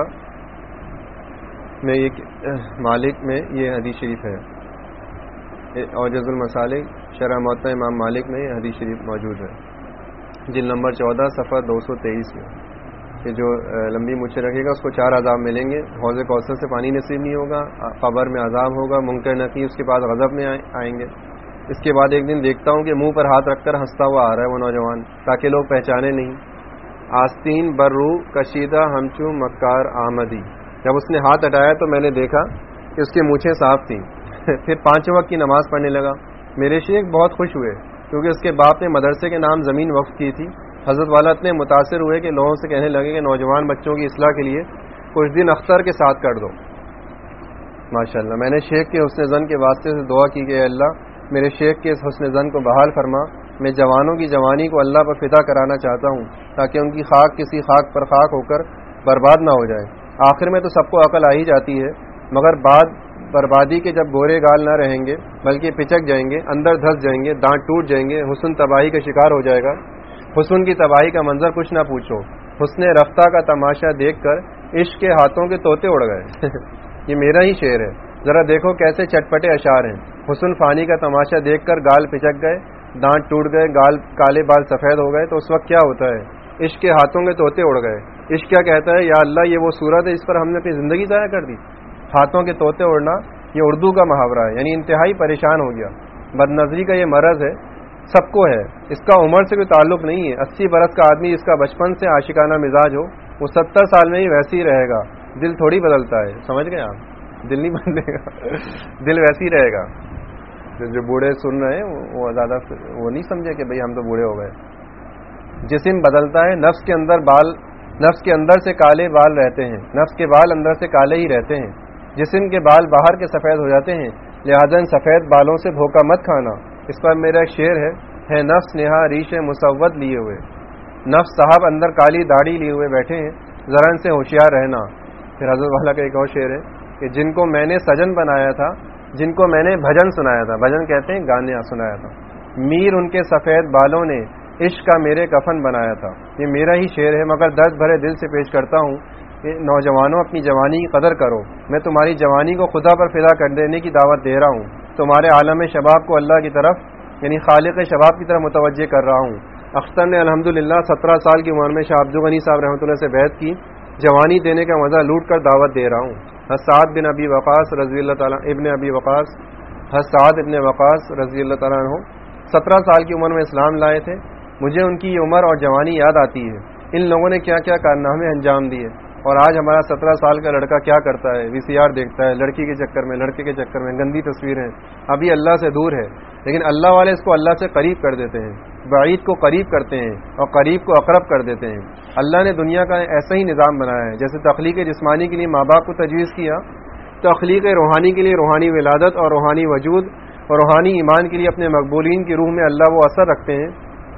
میں یہ مالک میں یہ حدیث شریف ہے. اور جز المسالک شرح موطا امام مالک میں یہ حدیث شریف موجود ہے، جلد نمبر چودہ صفحہ دو سو تیئیس میں، کہ جو لمبی مونچھیں رکھے گا اس کو چار عذاب ملیں گے. حوض کوثر سے پانی نصیب نہیں ہوگا، قبر میں عذاب ہوگا، منکر نکیر اس کے بعد غضب میں آئیں گے. اس کے بعد ایک دن دیکھتا ہوں کہ منہ پر ہاتھ رکھ کر ہنستا ہوا آ رہا ہے وہ نوجوان، تاکہ لوگ پہچانے نہیں. آستین برو کشیدہ ہمچو مکار آمدی. جب اس نے ہاتھ ہٹایا تو میں نے دیکھا کہ اس کی مونچھیں صاف تھیں. پھر پانچ وقت کی نماز پڑھنے لگا. میرے شیخ بہت خوش ہوئے کیونکہ اس کے باپ نے مدرسے کے نام زمین وقف کی تھی. حضرت والا اتنے متاثر ہوئے کہ لوگوں سے کہنے لگے کہ نوجوان بچوں کی اصلاح کے لیے کچھ دن اختر کے ساتھ کر دو. ماشاءاللہ. میں نے شیخ کے حسن زن کے واسطے سے دعا کی کہ اللہ میرے شیخ کے اس حسن زن کو بحال فرما. میں جوانوں کی جوانی کو اللہ پر فدا کرانا چاہتا ہوں تاکہ ان کی خاک کسی خاک پر خاک ہو کر برباد نہ ہو جائے. آخر میں تو سب کو عقل آ ہی جاتی ہے، مگر بعد بربادی کے جب گورے گال نہ رہیں گے بلکہ پچک جائیں گے، اندر دھس جائیں گے، دانت ٹوٹ جائیں گے، حسن تباہی کا شکار ہو جائے گا. حسن کی تباہی کا منظر کچھ نہ پوچھو. حسن رفتہ کا تماشا دیکھ کر عشق کے ہاتھوں کے طوطے اڑ گئے. یہ میرا ہی شعر ہے، ذرا دیکھو کیسے چٹپٹے اشعار ہیں. حسن فانی کا تماشا دیکھ کر گال پچک گئے، دانت ٹوٹ گئے، گال کالے بال سفید ہو گئے، تو اس وقت کیا ہوتا ہے؟ عشق کے ہاتھوں کے طوطے اڑ گئے. عشق کیا کہتا ہے؟ یا اللہ یہ وہ صورت ہے اس پر ہم نے اپنی زندگی ضائع کر دی. ہاتھوں کے طوطے اڑنا یہ اردو کا محاورہ ہے، یعنی انتہائی پریشان ہو گیا. بد نظری کا یہ مرض ہے، سب کو ہے. اس کا عمر سے کوئی تعلق نہیں ہے. اسی برس کا آدمی جس کا بچپن سے عاشقانہ مزاج ہو وہ ستر سال میں ہی ویسے ہی رہے گا. دل تھوڑی بدلتا ہے، سمجھ گئے آپ؟ دل نہیں بدلے گا، دل ویسے ہی رہے گا. جو بوڑھے سن رہے ہیں وہ زیادہ وہ نہیں سمجھے کہ بھئی ہم تو بوڑھے ہو گئے. جسم بدلتا ہے، نفس کے اندر بال نفس کے اندر سے کالے بال رہتے ہیں، نفس کے بال اندر سے کالے ہی رہتے ہیں. جسم کے بال باہر کے سفید ہو جاتے ہیں، لہذا ان سفید بالوں سے دھوکہ مت کھانا. اس پر میرا ایک شعر ہے ہے نفس نہا ریش مسود لیے ہوئے. نفس صاحب اندر کالی داڑھی لیے ہوئے بیٹھے ہیں، ذرا ان سے ہوشیار رہنا. پھر حضرت والا کا ایک اور شعر ہے کہ جن کو میں نے سجن بنایا تھا، جن کو میں نے بھجن سنایا تھا، بھجن کہتے ہیں گانے سنایا تھا، میر ان کے سفید بالوں نے عشق کا میرے کفن بنایا تھا. یہ میرا ہی شعر ہے، مگر درد بھرے دل سے پیش کرتا ہوں کہ نوجوانوں اپنی جوانی کی قدر کرو. میں تمہاری جوانی کو خدا پر فدا کر دینے کی دعوت دے رہا ہوں. تمہارے عالم شباب کو اللہ کی طرف یعنی خالق شباب کی طرف متوجہ کر رہا ہوں. اختر نے الحمدللہ سترہ سال کی عمر میں شاہ عبد الغنی صاحب رحمۃ اللہ سے بیعت کی. جوانی دینے کا مزہ لوٹ کر دعوت دے رہا ہوں. سعد بن ابی وقاص رضی اللہ تعالیٰ ابن ابی وقاص سعد ابن وقاص رضی اللہ تعالیٰ عنہ سترہ سال کی عمر میں اسلام لائے تھے. مجھے ان کی یہ عمر اور جوانی یاد آتی ہے. ان لوگوں نے کیا کیا کارنامے انجام دیے، اور آج ہمارا سترہ سال کا لڑکا کیا کرتا ہے؟ وی سی آر دیکھتا ہے، لڑکی کے چکر میں، لڑکے کے چکر میں، گندی تصویریں. ابھی اللہ سے دور ہے، لیکن اللہ والے اس کو اللہ سے قریب کر دیتے ہیں، بعید کو قریب کرتے ہیں اور قریب کو اقرب کر دیتے ہیں. اللہ نے دنیا کا ایسا ہی نظام بنایا ہے. جیسے تخلیق جسمانی کے لیے ماں باپ کو تجویز کیا، تخلیق روحانی کے لیے روحانی ولادت اور روحانی وجود اور روحانی ایمان کے لیے اپنے مقبولین کی روح میں اللہ وہ اثر رکھتے ہیں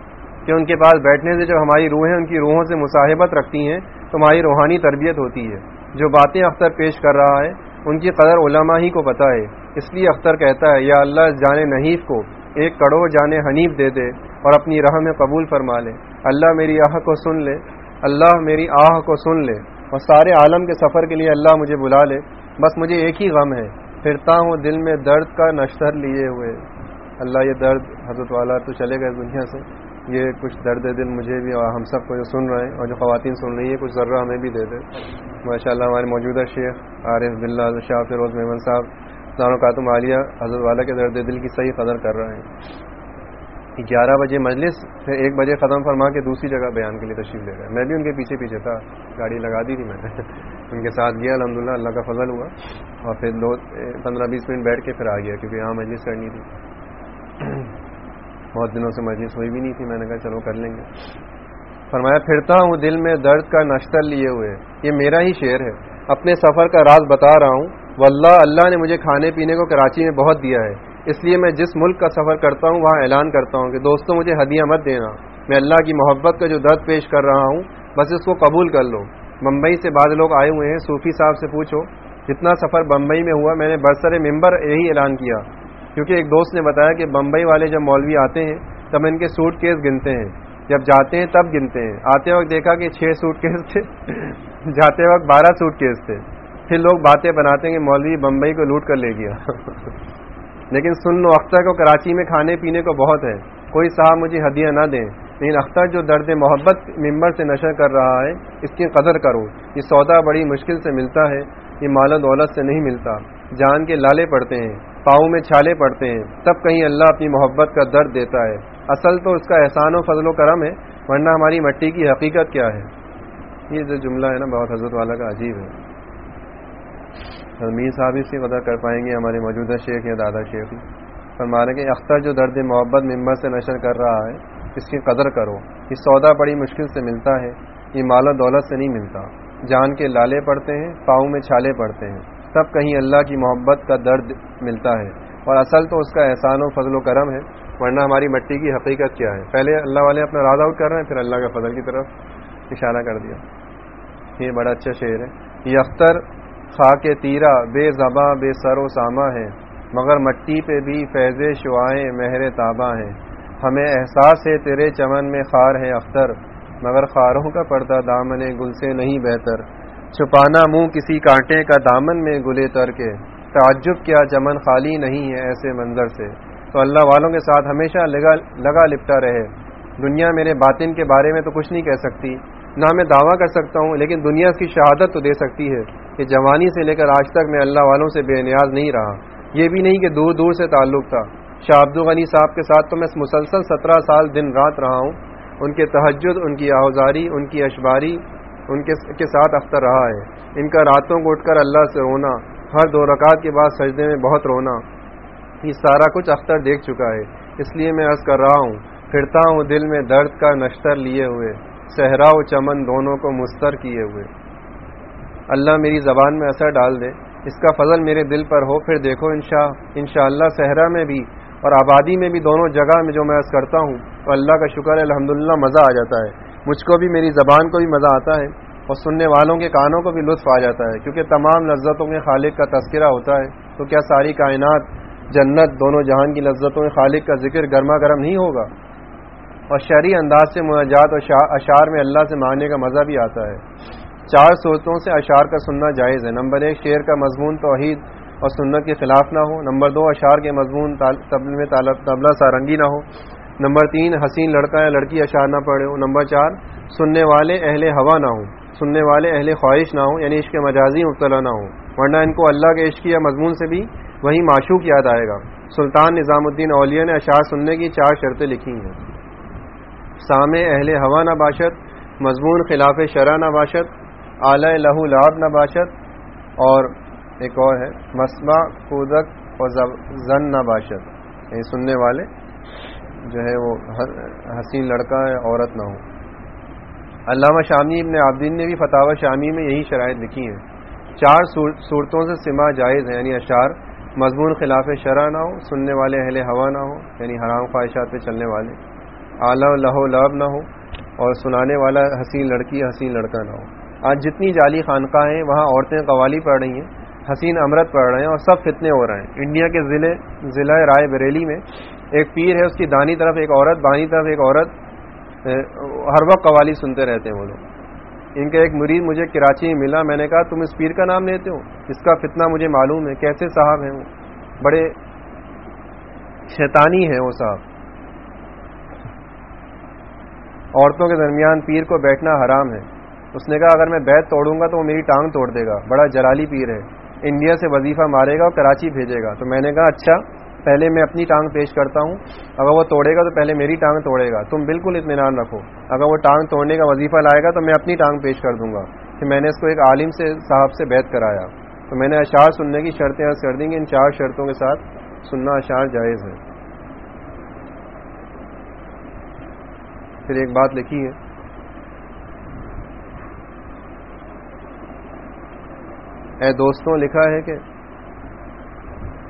کہ ان کے پاس بیٹھنے سے جو ہماری روحیں ان کی روحوں سے مصاحبت رکھتی ہیں تو ہماری روحانی تربیت ہوتی ہے. جو باتیں اختر پیش کر رہا ہے ان کی قدر علماء ہی کو پتہ ہے. اس لیے اختر کہتا ہے یا اللہ اس جان نحیف کو ایک کروڑ جان حنیف دے دے اور اپنی راہ میں قبول فرما لے. اللہ میری آہ کو سن لے، اللہ میری آہ کو سن لے، اور سارے عالم کے سفر کے لیے اللہ مجھے بلا لے. بس مجھے ایک ہی غم ہے، پھرتا ہوں دل میں درد کا نشتر لیے ہوئے. اللہ یہ درد حضرت والا تو چلے گئے دنیا سے، یہ کچھ درد دل مجھے بھی اور ہم سب کو جو سن رہے ہیں اور جو خواتین سن رہی ہیں کچھ ذرہ ہمیں بھی دے دے. ماشاءاللہ ہمارے موجودہ شیخ عارف باللہ شاہ فیروز میمن صاحب تعلقاتم عالیہ حضرت والا کے درد دل کی صحیح قدر کر رہے ہیں. گیارہ بجے مجلس، پھر ایک بجے ختم فرما کے دوسری جگہ بیان کے لیے تشریف لے گئے. میں بھی ان کے پیچھے پیچھے تھا، گاڑی لگا دی تھی میں نے، ان کے ساتھ گیا الحمدللہ، اللہ کا فضل ہوا. اور پھر دو پندرہ بیس منٹ بیٹھ کے پھر آ گیا کیونکہ یہاں مجلس کرنی تھی. بہت دنوں سے مجلس ہوئی بھی نہیں تھی، میں نے کہا چلو کر لیں گے. فرمایا پھرتا ہوں دل میں درد کا نشتر لیے ہوئے. یہ میرا ہی شعر ہے. اپنے سفر کا راز بتا رہا ہوں، واللہ اللہ نے مجھے کھانے پینے کو کراچی میں بہت دیا ہے، اس لیے میں جس ملک کا سفر کرتا ہوں وہاں اعلان کرتا ہوں کہ دوستوں مجھے ہدیہ مت دینا، میں اللہ کی محبت کا جو درد پیش کر رہا ہوں بس اس کو قبول کر لو۔ ممبئی سے بعض لوگ آئے ہوئے ہیں، صوفی صاحب سے پوچھو، جتنا سفر بمبئی میں ہوا میں نے برسر ممبر یہی اعلان کیا، کیونکہ ایک دوست نے بتایا کہ بمبئی والے جب مولوی آتے ہیں تب ان کے سوٹ کیس گنتے ہیں، جب جاتے ہیں تب گنتے ہیں۔ آتے وقت دیکھا کہ چھ سوٹ کیس تھے، جاتے وقت بارہ سوٹ کیس تھے۔ پھر لوگ باتیں بناتے ہیں کہ مولوی بمبئی کو لوٹ کر لے گیا۔ لیکن سن لو، اختر کو کراچی میں کھانے پینے کو بہت ہے، کوئی صاحب مجھے ہدیہ نہ دیں، لیکن اختر جو درد محبت ممبر سے نشر کر رہا ہے اس کی قدر کرو، یہ سودا بڑی مشکل سے ملتا ہے، یہ مال و دولت سے نہیں ملتا، جان کے لالے پڑتے ہیں، پاؤں میں چھالے پڑتے ہیں، تب کہیں اللہ اپنی محبت کا درد دیتا ہے، اصل تو اس کا احسان و فضل و کرم ہے، ورنہ ہماری مٹی کی حقیقت کیا ہے۔ یہ جو جملہ ہے نا بہت حضرت والا کا عجیب ہے۔ میر صاحب اس کی قدر کر پائیں گے ہمارے موجودہ شیخ یا دادا شیخ، فرما رہے کہ اختر جو درد محبت ممبر سے نشر کر رہا ہے اس کی قدر کرو، یہ سودا بڑی مشکل سے ملتا ہے، یہ مال و دولت سے نہیں ملتا، جان کے لالے پڑتے ہیں، پاؤں میں چھالے پڑتے ہیں، تب کہیں اللہ کی محبت کا درد ملتا ہے، اور اصل تو اس کا احسان و فضل و کرم ہے، ورنہ ہماری مٹی کی حقیقت کیا ہے۔ پہلے اللہ والے اپنا راز آؤٹ کر رہے ہیں، پھر اللہ کے فضل کی طرف اشارہ کر دیا۔ یہ بڑا اچھا شعر ہے۔ یہ اختر خاک تیرا بے زباں بے سر و ساماں ہے، مگر مٹی پہ بھی فیض شعائیں مہر تاباں ہیں، ہمیں احساس ہے تیرے چمن میں خار ہے اختر، مگر خاروں کا پردہ دامن گل سے نہیں بہتر، چھپانا منہ کسی کانٹے کا دامن میں گلے تر کے، تعجب کیا چمن خالی نہیں ہے ایسے منظر سے۔ تو اللہ والوں کے ساتھ ہمیشہ لگا لگا لپٹا رہے۔ دنیا میرے باطن کے بارے میں تو کچھ نہیں کہہ سکتی، نہ میں دعویٰ کر سکتا ہوں، لیکن دنیا اس کی شہادت تو دے سکتی ہے کہ جوانی سے لے کر آج تک میں اللہ والوں سے بے نیاز نہیں رہا، یہ بھی نہیں کہ دور دور سے تعلق تھا۔ شاہ عبد الغنی صاحب کے ساتھ تو میں مسلسل سترہ سال دن رات رہا ہوں، ان کے تہجد، ان کی آوزاری، ان کی اشباری، ان کے ساتھ اختر رہا ہے۔ ان کا راتوں کو اٹھ کر اللہ سے رونا، ہر دو رکعت کے بعد سجدے میں بہت رونا، یہ سارا کچھ اختر دیکھ چکا ہے، اس لیے میں عرض کر رہا ہوں، پھرتا ہوں دل میں درد کا نشتر لیے ہوئے، صحرا و چمن دونوں کو مستر کیے ہوئے۔ اللہ میری زبان میں اثر ڈال دے، اس کا فضل میرے دل پر ہو، پھر دیکھو انشاء انشاءاللہ صحرا میں بھی اور آبادی میں بھی، دونوں جگہ میں جو میں عرض کرتا ہوں تو اللہ کا شکر ہے الحمدللہ مزہ آ جاتا ہے، مجھ کو بھی، میری زبان کو بھی مزہ آتا ہے، اور سننے والوں کے کانوں کو بھی لطف آ جاتا ہے، کیونکہ تمام لذتوں کے خالق کا تذکرہ ہوتا ہے، تو کیا ساری کائنات، جنت، دونوں جہان کی لذتوں کے خالق کا ذکر گرما گرم نہیں ہوگا؟ اور شرعی انداز سے مناجات اور اشعار میں اللہ سے مانگنے کا مزہ بھی آتا ہے۔ چار صورتوں سے اشعار کا سننا جائز ہے۔ نمبر ایک، شعر کا مضمون توحید اور سنت کے خلاف نہ ہو۔ نمبر دو، اشعار کے مضمون طبل میں طبلہ سارنگی نہ ہو۔ نمبر تین، حسین لڑکا یا لڑکی اشعار نہ پڑھے ہو۔ نمبر چار، سننے والے اہل ہوا نہ ہوں، سننے والے اہل خواہش نہ ہوں، یعنی عشق مجازی مبتلا نہ ہوں، ورنہ ان کو اللہ کے عشق یا مضمون سے بھی وہی معشوق یاد آئے گا۔ سلطان نظام الدین اولیاء نے اشعار سننے کی چار شرطیں لکھی ہیں: سامع اہل ہوا نہ باشد، مضمون خلاف شرع نہ باشد، اعلی لہو لعب نہ باشد، اور ایک اور ہے مسمع کودک اور زن نہ باشد، یعنی سننے والے جو ہے وہ حسین لڑکا ہے، عورت نہ ہو۔ علامہ شامی ابن عابدین نے بھی فتاوی شامی میں یہی شرائط لکھی ہیں۔ چار صورتوں سے سماع جائز ہے، یعنی اشعار مضمون خلاف شرع نہ ہو، سننے والے اہل ہوا نہ ہو، یعنی حرام خواہشات پہ چلنے والے، اعلی لہو لعب نہ ہو، اور سنانے والا حسین لڑکی حسین لڑکا نہ ہو۔ آج جتنی جعلی خانقاہ ہیں وہاں عورتیں قوالی پڑھ رہی ہیں، حسین امرت پڑھ رہے ہیں، اور سب فتنے ہو رہے ہیں۔ انڈیا کے ضلع ضلع رائے بریلی میں ایک پیر ہے، اس کی دانی طرف ایک عورت، بائیں طرف ایک عورت، ہر وقت قوالی سنتے رہتے ہیں وہ لوگ۔ ان کا ایک مرید مجھے کراچی میں ملا، میں نے کہا تم اس پیر کا نام لیتے ہو؟ اس کا فتنہ مجھے معلوم ہے، کیسے صاحب ہیں وہ، بڑے شیطانی ہیں وہ صاحب۔ عورتوں کے درمیان پیر کو بیٹھنا حرام ہے۔ اس نے کہا اگر میں بیعت توڑوں گا تو وہ میری ٹانگ توڑ دے گا، بڑا جلالی پیر ہے، انڈیا سے وظیفہ مارے گا اور کراچی بھیجے گا۔ تو میں نے کہا اچھا، پہلے میں اپنی ٹانگ پیش کرتا ہوں، اگر وہ توڑے گا تو پہلے میری ٹانگ توڑے گا، تم بالکل اطمینان رکھو، اگر وہ ٹانگ توڑنے کا وظیفہ لائے گا تو میں اپنی ٹانگ پیش کر دوں گا۔ کہ میں نے اس کو ایک عالم سے صاحب سے بیعت کرایا، تو میں نے اشعار سننے کی شرطیں عرض کر دیں گے، ان چار شرطوں کے ساتھ سننا اشعار جائز ہے۔ پھر ایک بات لکھی ہے، اے دوستوں، لکھا ہے کہ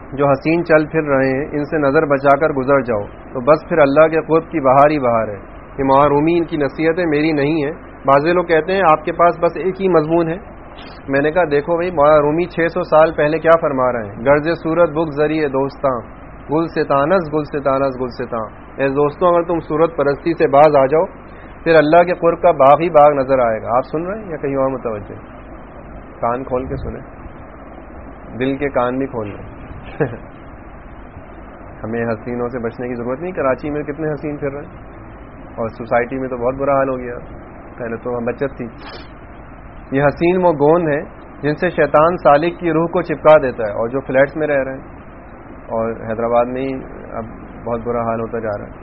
جو حسین چل پھر رہے ہیں ان سے نظر بچا کر گزر جاؤ تو بس پھر اللہ کے قرب کی بہار ہی بہار ہے. یہ مولانا رومی ان کی نصیحتیں میری نہیں ہیں. بعض لوگ کہتے ہیں آپ کے پاس بس ایک ہی مضمون ہے. میں نے کہا دیکھو بھائی مولانا رومی چھ سو سال پہلے کیا فرما رہے ہیں. غرض صورت بک ذریعے دوستاں گل سے تانس گل سے تانس گل سے تاں. اے دوستوں اگر تم صورت پرستی سے باز آ جاؤ پھر اللہ کے قرب کا باغ ہی باغ نظر آئے گا. آپ سن رہے ہیں یا کہیں اور متوجہ؟ کان کھول کے سنیں, دل کے کان بھی کھول لیں. ہمیں حسینوں سے بچنے کی ضرورت نہیں. کراچی میں کتنے حسین پھر رہے ہیں اور سوسائٹی میں تو بہت برا حال ہو گیا. پہلے تو بچت تھی. یہ حسین وہ گوند ہے جن سے شیطان سالک کی روح کو چپکا دیتا ہے, اور جو فلیٹس میں رہ رہے ہیں اور حیدرآباد میں ہی اب بہت برا حال ہوتا جا رہا ہے.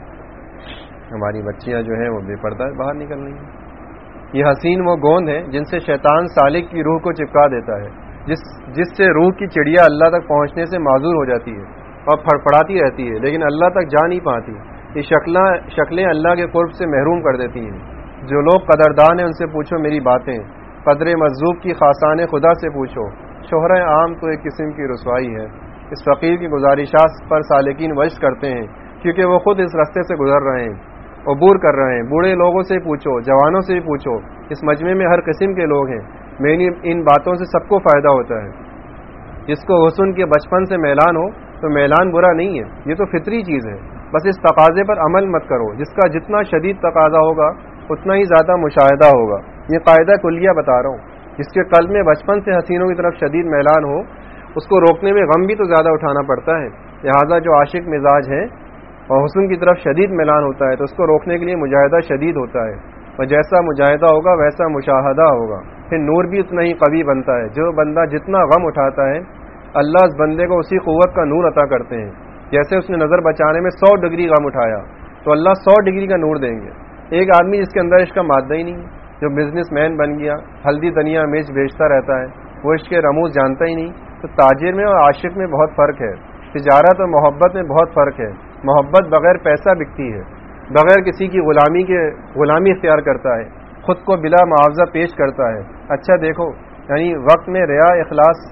ہماری بچیاں جو ہیں وہ بے پردہ باہر نکل رہی ہیں. یہ حسین وہ گوند ہے جن سے شیطان سالک کی روح کو چپکا دیتا ہے, جس جس سے روح کی چڑیا اللہ تک پہنچنے سے معذور ہو جاتی ہے اور پھڑپڑاتی رہتی ہے لیکن اللہ تک جا نہیں پاتی. یہ شکلیں شکلیں اللہ کے قرب سے محروم کر دیتی ہیں. جو لوگ قدردان ہیں ان سے پوچھو میری باتیں, قدر مجذوب کی خاصان خدا سے پوچھو. شہرہ عام تو ایک قسم کی رسوائی ہے. اس فقیر کی گزارشات پر سالکین وجد کرتے ہیں کیونکہ وہ خود اس راستے سے گزر رہے ہیں, عبور کر رہے ہیں. بوڑھے لوگوں سے پوچھو, جوانوں سے بھی پوچھو. اس مجمع میں ہر قسم کے لوگ ہیں. میری ان باتوں سے سب کو فائدہ ہوتا ہے. جس کو حسن کے بچپن سے میلان ہو تو میلان برا نہیں ہے, یہ تو فطری چیز ہے. بس اس تقاضے پر عمل مت کرو. جس کا جتنا شدید تقاضا ہوگا اتنا ہی زیادہ مشاہدہ ہوگا. یہ قاعدہ کلیہ بتا رہا ہوں. جس کے قلب میں بچپن سے حسینوں کی طرف شدید میلان ہو اس کو روکنے میں غم بھی تو زیادہ اٹھانا پڑتا ہے. لہٰذا جو عاشق مزاج ہے اور حسن کی طرف شدید میلان ہوتا ہے تو اس کو روکنے کے لیے مجاہدہ شدید ہوتا ہے, اور جیسا مجاہدہ ہوگا ویسا مشاہدہ ہوگا. پھر نور بھی اتنا ہی قوی بنتا ہے. جو بندہ جتنا غم اٹھاتا ہے اللہ اس بندے کو اسی قوت کا نور عطا کرتے ہیں. جیسے اس نے نظر بچانے میں سو ڈگری غم اٹھایا تو اللہ سو ڈگری کا نور دیں گے. ایک آدمی جس کے اندر عشق کا مادہ ہی نہیں, جو بزنس مین بن گیا, ہلدی دنیا مرچ بیچتا رہتا ہے, وہ عشق کے رموز جانتا ہی نہیں. تو تاجر میں اور عاشق میں بہت فرق ہے. تجارت اور محبت میں بہت فرق ہے. محبت بغیر پیسہ بکتی ہے, بغیر کسی کی غلامی کے غلامی اختیار کرتا ہے, خود کو بلا معاوضہ پیش کرتا ہے. اچھا دیکھو یعنی وقت میں ریا اخلاص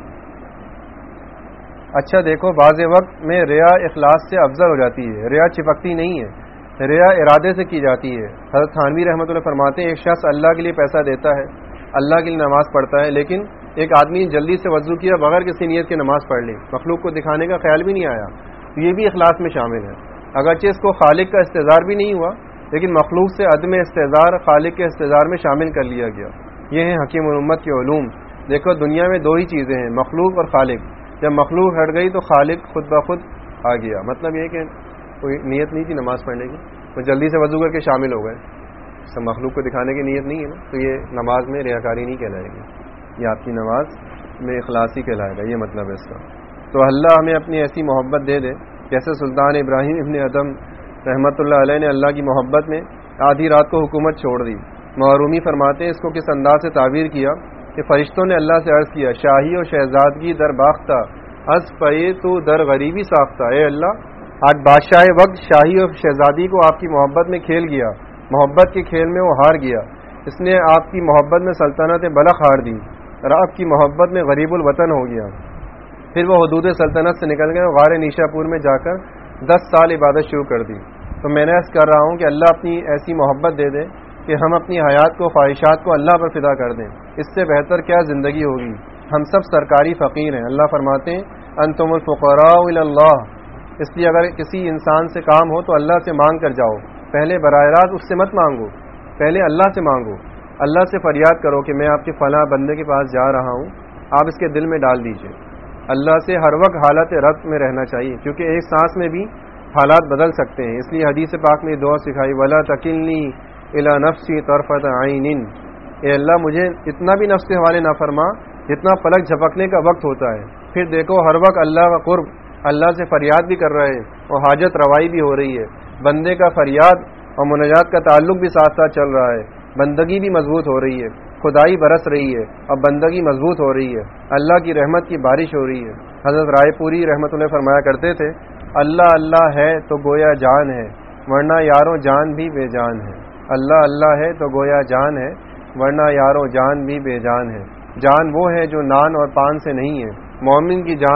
اچھا دیکھو بعض وقت میں ریا اخلاص سے افضل ہو جاتی ہے. ریا چپکتی نہیں ہے, ریا ارادے سے کی جاتی ہے. حضرت تھانوی رحمۃ اللہ فرماتے ہیں ایک شخص اللہ کے لیے پیسہ دیتا ہے, اللہ کے لیے نماز پڑھتا ہے, لیکن ایک آدمی جلدی سے وضو کیا بغیر کسی نیت کے نماز پڑھ لی, مخلوق کو دکھانے کا خیال بھی نہیں آیا, یہ بھی اخلاص میں شامل ہے. اگرچہ اس کو خالق کا استظہار بھی نہیں ہوا لیکن مخلوق سے عدم استظہار خالق کے استظہار میں شامل کر لیا گیا. یہ ہیں حکیم الامت کے علوم. دیکھو دنیا میں دو ہی چیزیں ہیں, مخلوق اور خالق. جب مخلوق ہٹ گئی تو خالق خود بخود آ گیا. مطلب یہ کہ کوئی نیت نہیں تھی نماز پڑھنے کی, وہ جلدی سے وضو کر کے شامل ہو گئے. سب مخلوق کو دکھانے کی نیت نہیں ہے نا, تو یہ نماز میں ریاکاری نہیں کہلائے گی, یہ آپ کی نماز میں اخلاص ہی کہلائے گا. یہ مطلب ہے اس کا. تو اللہ ہمیں اپنی ایسی محبت دے دے جیسے سلطان ابراہیم ابن ادم رحمۃ اللہ علیہ نے اللہ کی محبت میں آدھی رات کو حکومت چھوڑ دی. معرومی فرماتے ہیں اس کو کس انداز سے تعبیر کیا کہ فرشتوں نے اللہ سے عرض کیا شاہی و شہزادگی در باختہ از پئے تو در غریبی ساختہ. اے اللہ آج بادشاہ وقت شاہی اور شہزادی کو آپ کی محبت میں کھیل گیا, محبت کے کھیل میں وہ ہار گیا. اس نے آپ کی محبت میں سلطنت بلخ ہار دی اور آپ کی محبت میں غریب الوطن ہو گیا. پھر وہ حدود سلطنت سے نکل گئے اور غار نیشا پور میں جا کر دس سال عبادت شروع کر دی. تو میں نے عرض کر رہا ہوں کہ اللہ اپنی ایسی محبت دے دے کہ ہم اپنی حیات کو خواہشات کو اللہ پر فدا کر دیں. اس سے بہتر کیا زندگی ہوگی. ہم سب سرکاری فقیر ہیں. اللہ فرماتے ہیں انتم الفقراء الی اللہ. اس لیے اگر کسی انسان سے کام ہو تو اللہ سے مانگ کر جاؤ. پہلے براہ راست اس سے مت مانگو, پہلے اللہ سے مانگو. اللہ سے فریاد کرو کہ میں آپ کے فلاں بندے کے پاس جا رہا ہوں, آپ اس کے دل میں ڈال دیجئے. اللہ سے ہر وقت حالت ربط میں رہنا چاہیے کیونکہ ایک سانس میں بھی حالات بدل سکتے ہیں. اس لیے حدیث پاک میں دعا سکھائی ولا تکلنی الی نفسی طرفۃ عین. اے اللہ مجھے اتنا بھی نفس کے حوالے نہ فرما جتنا پلک جھپکنے کا وقت ہوتا ہے. پھر دیکھو ہر وقت اللہ کا قرب, اللہ سے فریاد بھی کر رہے ہیں اور حاجت روائی بھی ہو رہی ہے. بندے کا فریاد اور مناجات کا تعلق بھی ساتھ ساتھ چل رہا ہے. بندگی بھی مضبوط ہو رہی ہے, خدائی برس رہی ہے اور بندگی مضبوط ہو رہی ہے. اللہ کی رحمت کی بارش ہو رہی ہے. حضرت رائے پوری رحمت اللہ فرمایا کرتے تھے اللہ اللہ ہے تو گویا جان ہے ورنہ یاروں جان بھی بے جان ہے. اللہ اللہ ہے تو گویا جان ہے ورنہ یاروں جان بھی بے جان ہے. جان وہ ہے جو نان اور پان سے نہیں ہے. مومن کی جان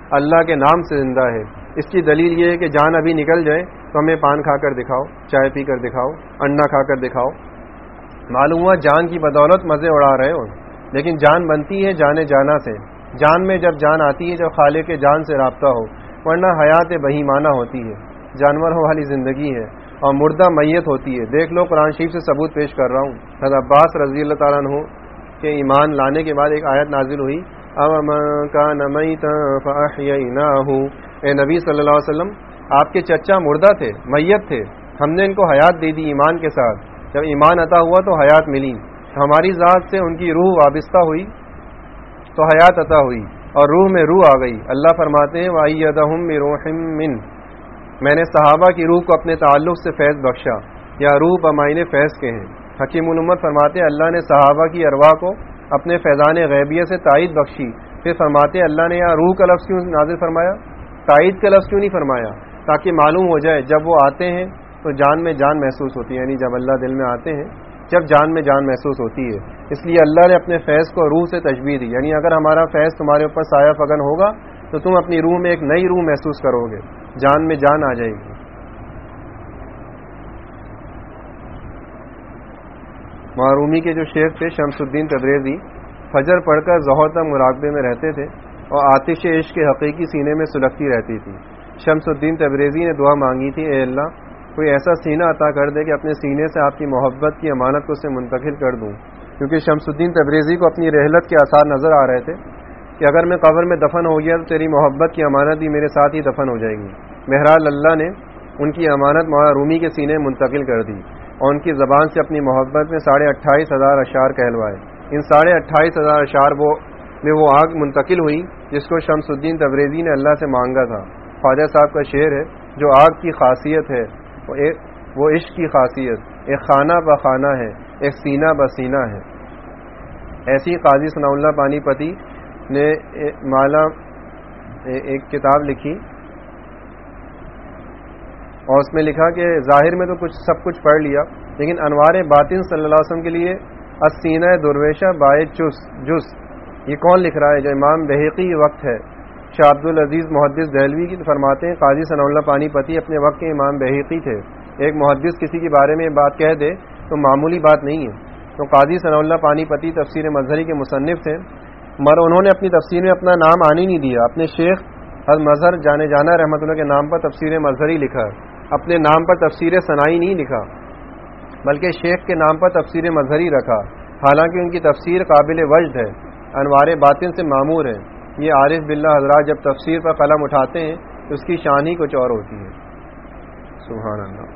اللہ کے نام سے زندہ ہے۔ اس کی دلیل یہ ہے کہ جان ابھی نکل جائے تو ہمیں پان کھا کر دکھاؤ، چائے پی کر دکھاؤ، انڈا کھا کر دکھاؤ، معلوم ہوا جان کی بدولت مزے اڑا رہے ہو، لیکن جان بنتی ہے جانے جانا سے۔ جان میں جب جان آتی ہے جب خالق کے جان سے رابطہ ہو، ورنہ حیات بہیمانہ ہوتی ہے، جانوروں والی زندگی ہے، اور مردہ میت ہوتی ہے۔ دیکھ لو قرآن شریف سے ثبوت پیش کر رہا ہوں۔ حضرت عباس رضی اللہ تعالیٰ عنہ کے ایمان لانے کے بعد ایک آیت نازل ہوئی، أَوَمَنْ كَانَ مَيْتًا فَأَحْيَيْنَاهُ، اے نبی صلی اللہ علیہ وسلم آپ کے چچا مردہ تھے، میت تھے، ہم نے ان کو حیات دے دی ایمان کے ساتھ۔ جب ایمان عطا ہوا تو حیات ملی، ہماری ذات سے ان کی روح وابستہ ہوئی تو حیات عطا ہوئی، اور روح میں روح آ گئی۔ اللہ فرماتے ہیں وَأَيَّدَهُم بِرُوحٍ مِّنْهُ، میں نے صحابہ کی روح کو اپنے تعلق سے فیض بخشا، یا روح بمعنی فیض کے ہیں۔ حکیم الامت فرماتے ہیں اللہ نے صحابہ کی ارواح کو اپنے فیضان غیبیہ سے تائید بخشی۔ پھر فرماتے ہیں اللہ نے یہاں روح کا لفظ کیوں نازل فرمایا، تائید کا لفظ کیوں نہیں فرمایا، تاکہ معلوم ہو جائے جب وہ آتے ہیں تو جان میں جان محسوس ہوتی ہے، یعنی جب اللہ دل میں آتے ہیں جب جان میں جان محسوس ہوتی ہے۔ اس لیے اللہ نے اپنے فیض کو روح سے تشبیہ دی، یعنی اگر ہمارا فیض تمہارے اوپر سایہ فگن ہوگا تو تم اپنی روح میں ایک نئی روح محسوس کرو گے، جان میں جان آ جائے گی۔ معرومی کے جو شیخ تھے شمس الدین تبریزی، فجر پڑھ کر ظہر تک مراقبے میں رہتے تھے اور آتش عشق کے حقیقی سینے میں سلگتی رہتی تھی۔ شمس الدین تبریزی نے دعا مانگی تھی، اے اللہ کوئی ایسا سینہ عطا کر دے کہ اپنے سینے سے آپ کی محبت کی امانت کو اسے منتقل کر دوں، کیونکہ شمس الدین تبریزی کو اپنی رحلت کے آثار نظر آ رہے تھے کہ اگر میں قبر میں دفن ہو گیا تو تیری محبت کی امانت بھی میرے ساتھ ہی دفن ہو جائے گی۔ بہرحال اللہ نے ان کی امانت مولانا رومی کے سینے منتقل کر دی اور ان کی زبان سے اپنی محبت میں ساڑھے اٹھائیس ہزار اشعار کہلوائے۔ ان ساڑھے اٹھائیس ہزار اشعار وہ میں وہ آگ منتقل ہوئی جس کو شمس الدین تبریزی نے اللہ سے مانگا تھا۔ خواجہ صاحب کا شعر ہے، جو آگ کی خاصیت ہے وہ ایک وہ عشق کی خاصیت، ایک خانہ بہ خانہ ہے، ایک سینہ بہ سینہ ہے۔ ایسی قاضی ثناء اللہ پانی پتی نے مالا ایک کتاب لکھی اور اس میں لکھا کہ ظاہر میں تو کچھ سب کچھ پڑھ لیا، لیکن انوار باطن صلی اللہ علیہ وسلم کے لیے السینہ درویشہ بائے چس جس، یہ کون لکھ رہا ہے؟ جو امام بہقی وقت ہے، شاہ عبد العزیز محدث دہلوی کی فرماتے ہیں قاضی ثناء اللہ پانی پتی اپنے وقت کے امام بہقی تھے۔ ایک محدث کسی کے بارے میں بات کہہ دے تو معمولی بات نہیں ہے، تو قاضی ثناء اللہ پانی پتی تفسیر مظہری کے مصنف تھے، مگر انہوں نے اپنی تفسیر میں اپنا نام آنے نہیں دیا، اپنے شیخ المظہر جانے جانا رحمۃ اللہ کے نام پر تفسیر مظہری لکھا، اپنے نام پر تفسیر ثنائی نہیں لکھا، بلکہ شیخ کے نام پر تفسیر مظہری رکھا، حالانکہ ان کی تفسیر قابل وجد ہے، انوار باطن سے معمور ہے۔ یہ عارف باللہ حضرات جب تفسیر پر قلم اٹھاتے ہیں تو اس کی شان ہی کچھ اور ہوتی ہے۔ سبحان اللہ۔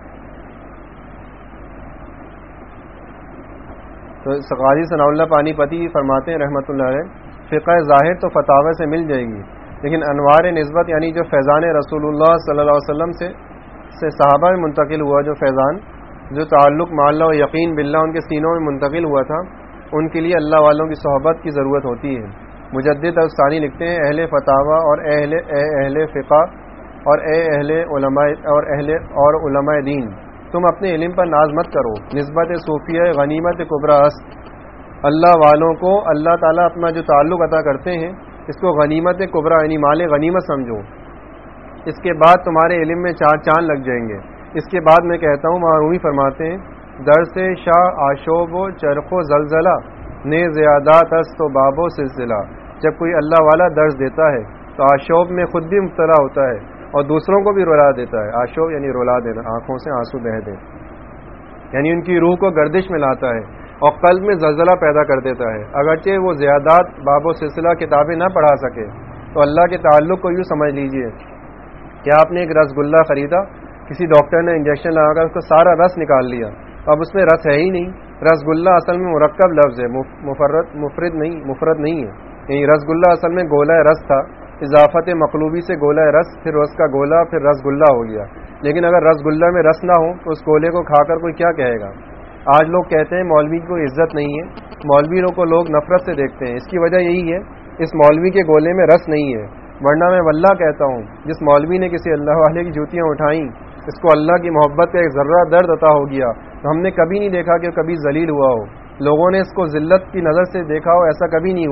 تو قاضی ثناء اللہ پانی پتی فرماتے ہیں رحمۃ اللہ علیہ، فقہ ظاہر تو فتاوی سے مل جائے گی، لیکن انوار نسبت یعنی جو فیضان رسول اللہ صلی اللہ علیہ وسلم سے سے صحابہ میں منتقل ہوا، جو فیضان جو تعلق مع اللہ و یقین باللہ ان کے سینوں میں منتقل ہوا تھا، ان کے لیے اللہ والوں کی صحبت کی ضرورت ہوتی ہے۔ مجدد الثانی لکھتے ہیں، اہل فتاوی اور اہل اے اہل فقہ اور اے اہل علماء اور اہل اور علماء دین، تم اپنے علم پر ناز مت کرو، نسبت صوفیہ غنیمت کبریٰ است، اللہ والوں کو اللہ تعالیٰ اپنا جو تعلق عطا کرتے ہیں اس کو غنیمت کبریٰ یعنی مال غنیمت سمجھو، اس کے بعد تمہارے علم میں چار چاند لگ جائیں گے۔ اس کے بعد میں کہتا ہوں، معرومی فرماتے ہیں، در سے شاہ آشوب و چرخ و زلزلہ نے زیادات است و باب و سلسلہ، جب کوئی اللہ والا درس دیتا ہے تو آشوب میں خود بھی مبتلا ہوتا ہے اور دوسروں کو بھی رلا دیتا ہے۔ آشوب یعنی رلا دینا، آنکھوں سے آنسو بہہ دے، یعنی ان کی روح کو گردش میں لاتا ہے اور قلب میں زلزلہ پیدا کر دیتا ہے۔ اگرچہ وہ زیادات باب و سلسلہ کتابیں نہ پڑھا سکے تو اللہ کے تعلق کو یوں سمجھ لیجئے کہ آپ نے ایک رس گلہ خریدا، کسی ڈاکٹر نے انجیکشن لگا کر اس کو سارا رس نکال لیا، اب اس میں رس ہے ہی نہیں۔ رس گلہ اصل میں مرکب لفظ ہے، مفرد مفرد نہیں مفرد نہیں ہے، یعنی رس گلہ اصل میں گولہ رس تھا، اضافت مقلوبی سے گولہ رس، پھر رس کا گولا، پھر رس گلہ ہو گیا۔ لیکن اگر رس گلہ میں رس نہ ہو تو اس گولے کو کھا کر کوئی کیا کہے گا؟ آج لوگ کہتے ہیں مولوی کی کوئی عزت نہیں ہے، مولویوں کو لوگ نفرت سے دیکھتے ہیں، اس کی وجہ یہی ہے اس مولوی کے گولے میں رس نہیں ہے۔ ورنہ میں واللہ کہتا ہوں، جس مولوی نے کسی اللہ والے کی جوتیاں اٹھائیں، اس کو اللہ کی محبت کا ایک ذرہ درد عطا ہو گیا، تو ہم نے کبھی نہیں دیکھا کہ کبھی ذلیل ہوا ہو، لوگوں نے اس کو ذلت کی نظر سے دیکھا ہو، ایسا کبھی نہیں ہوا۔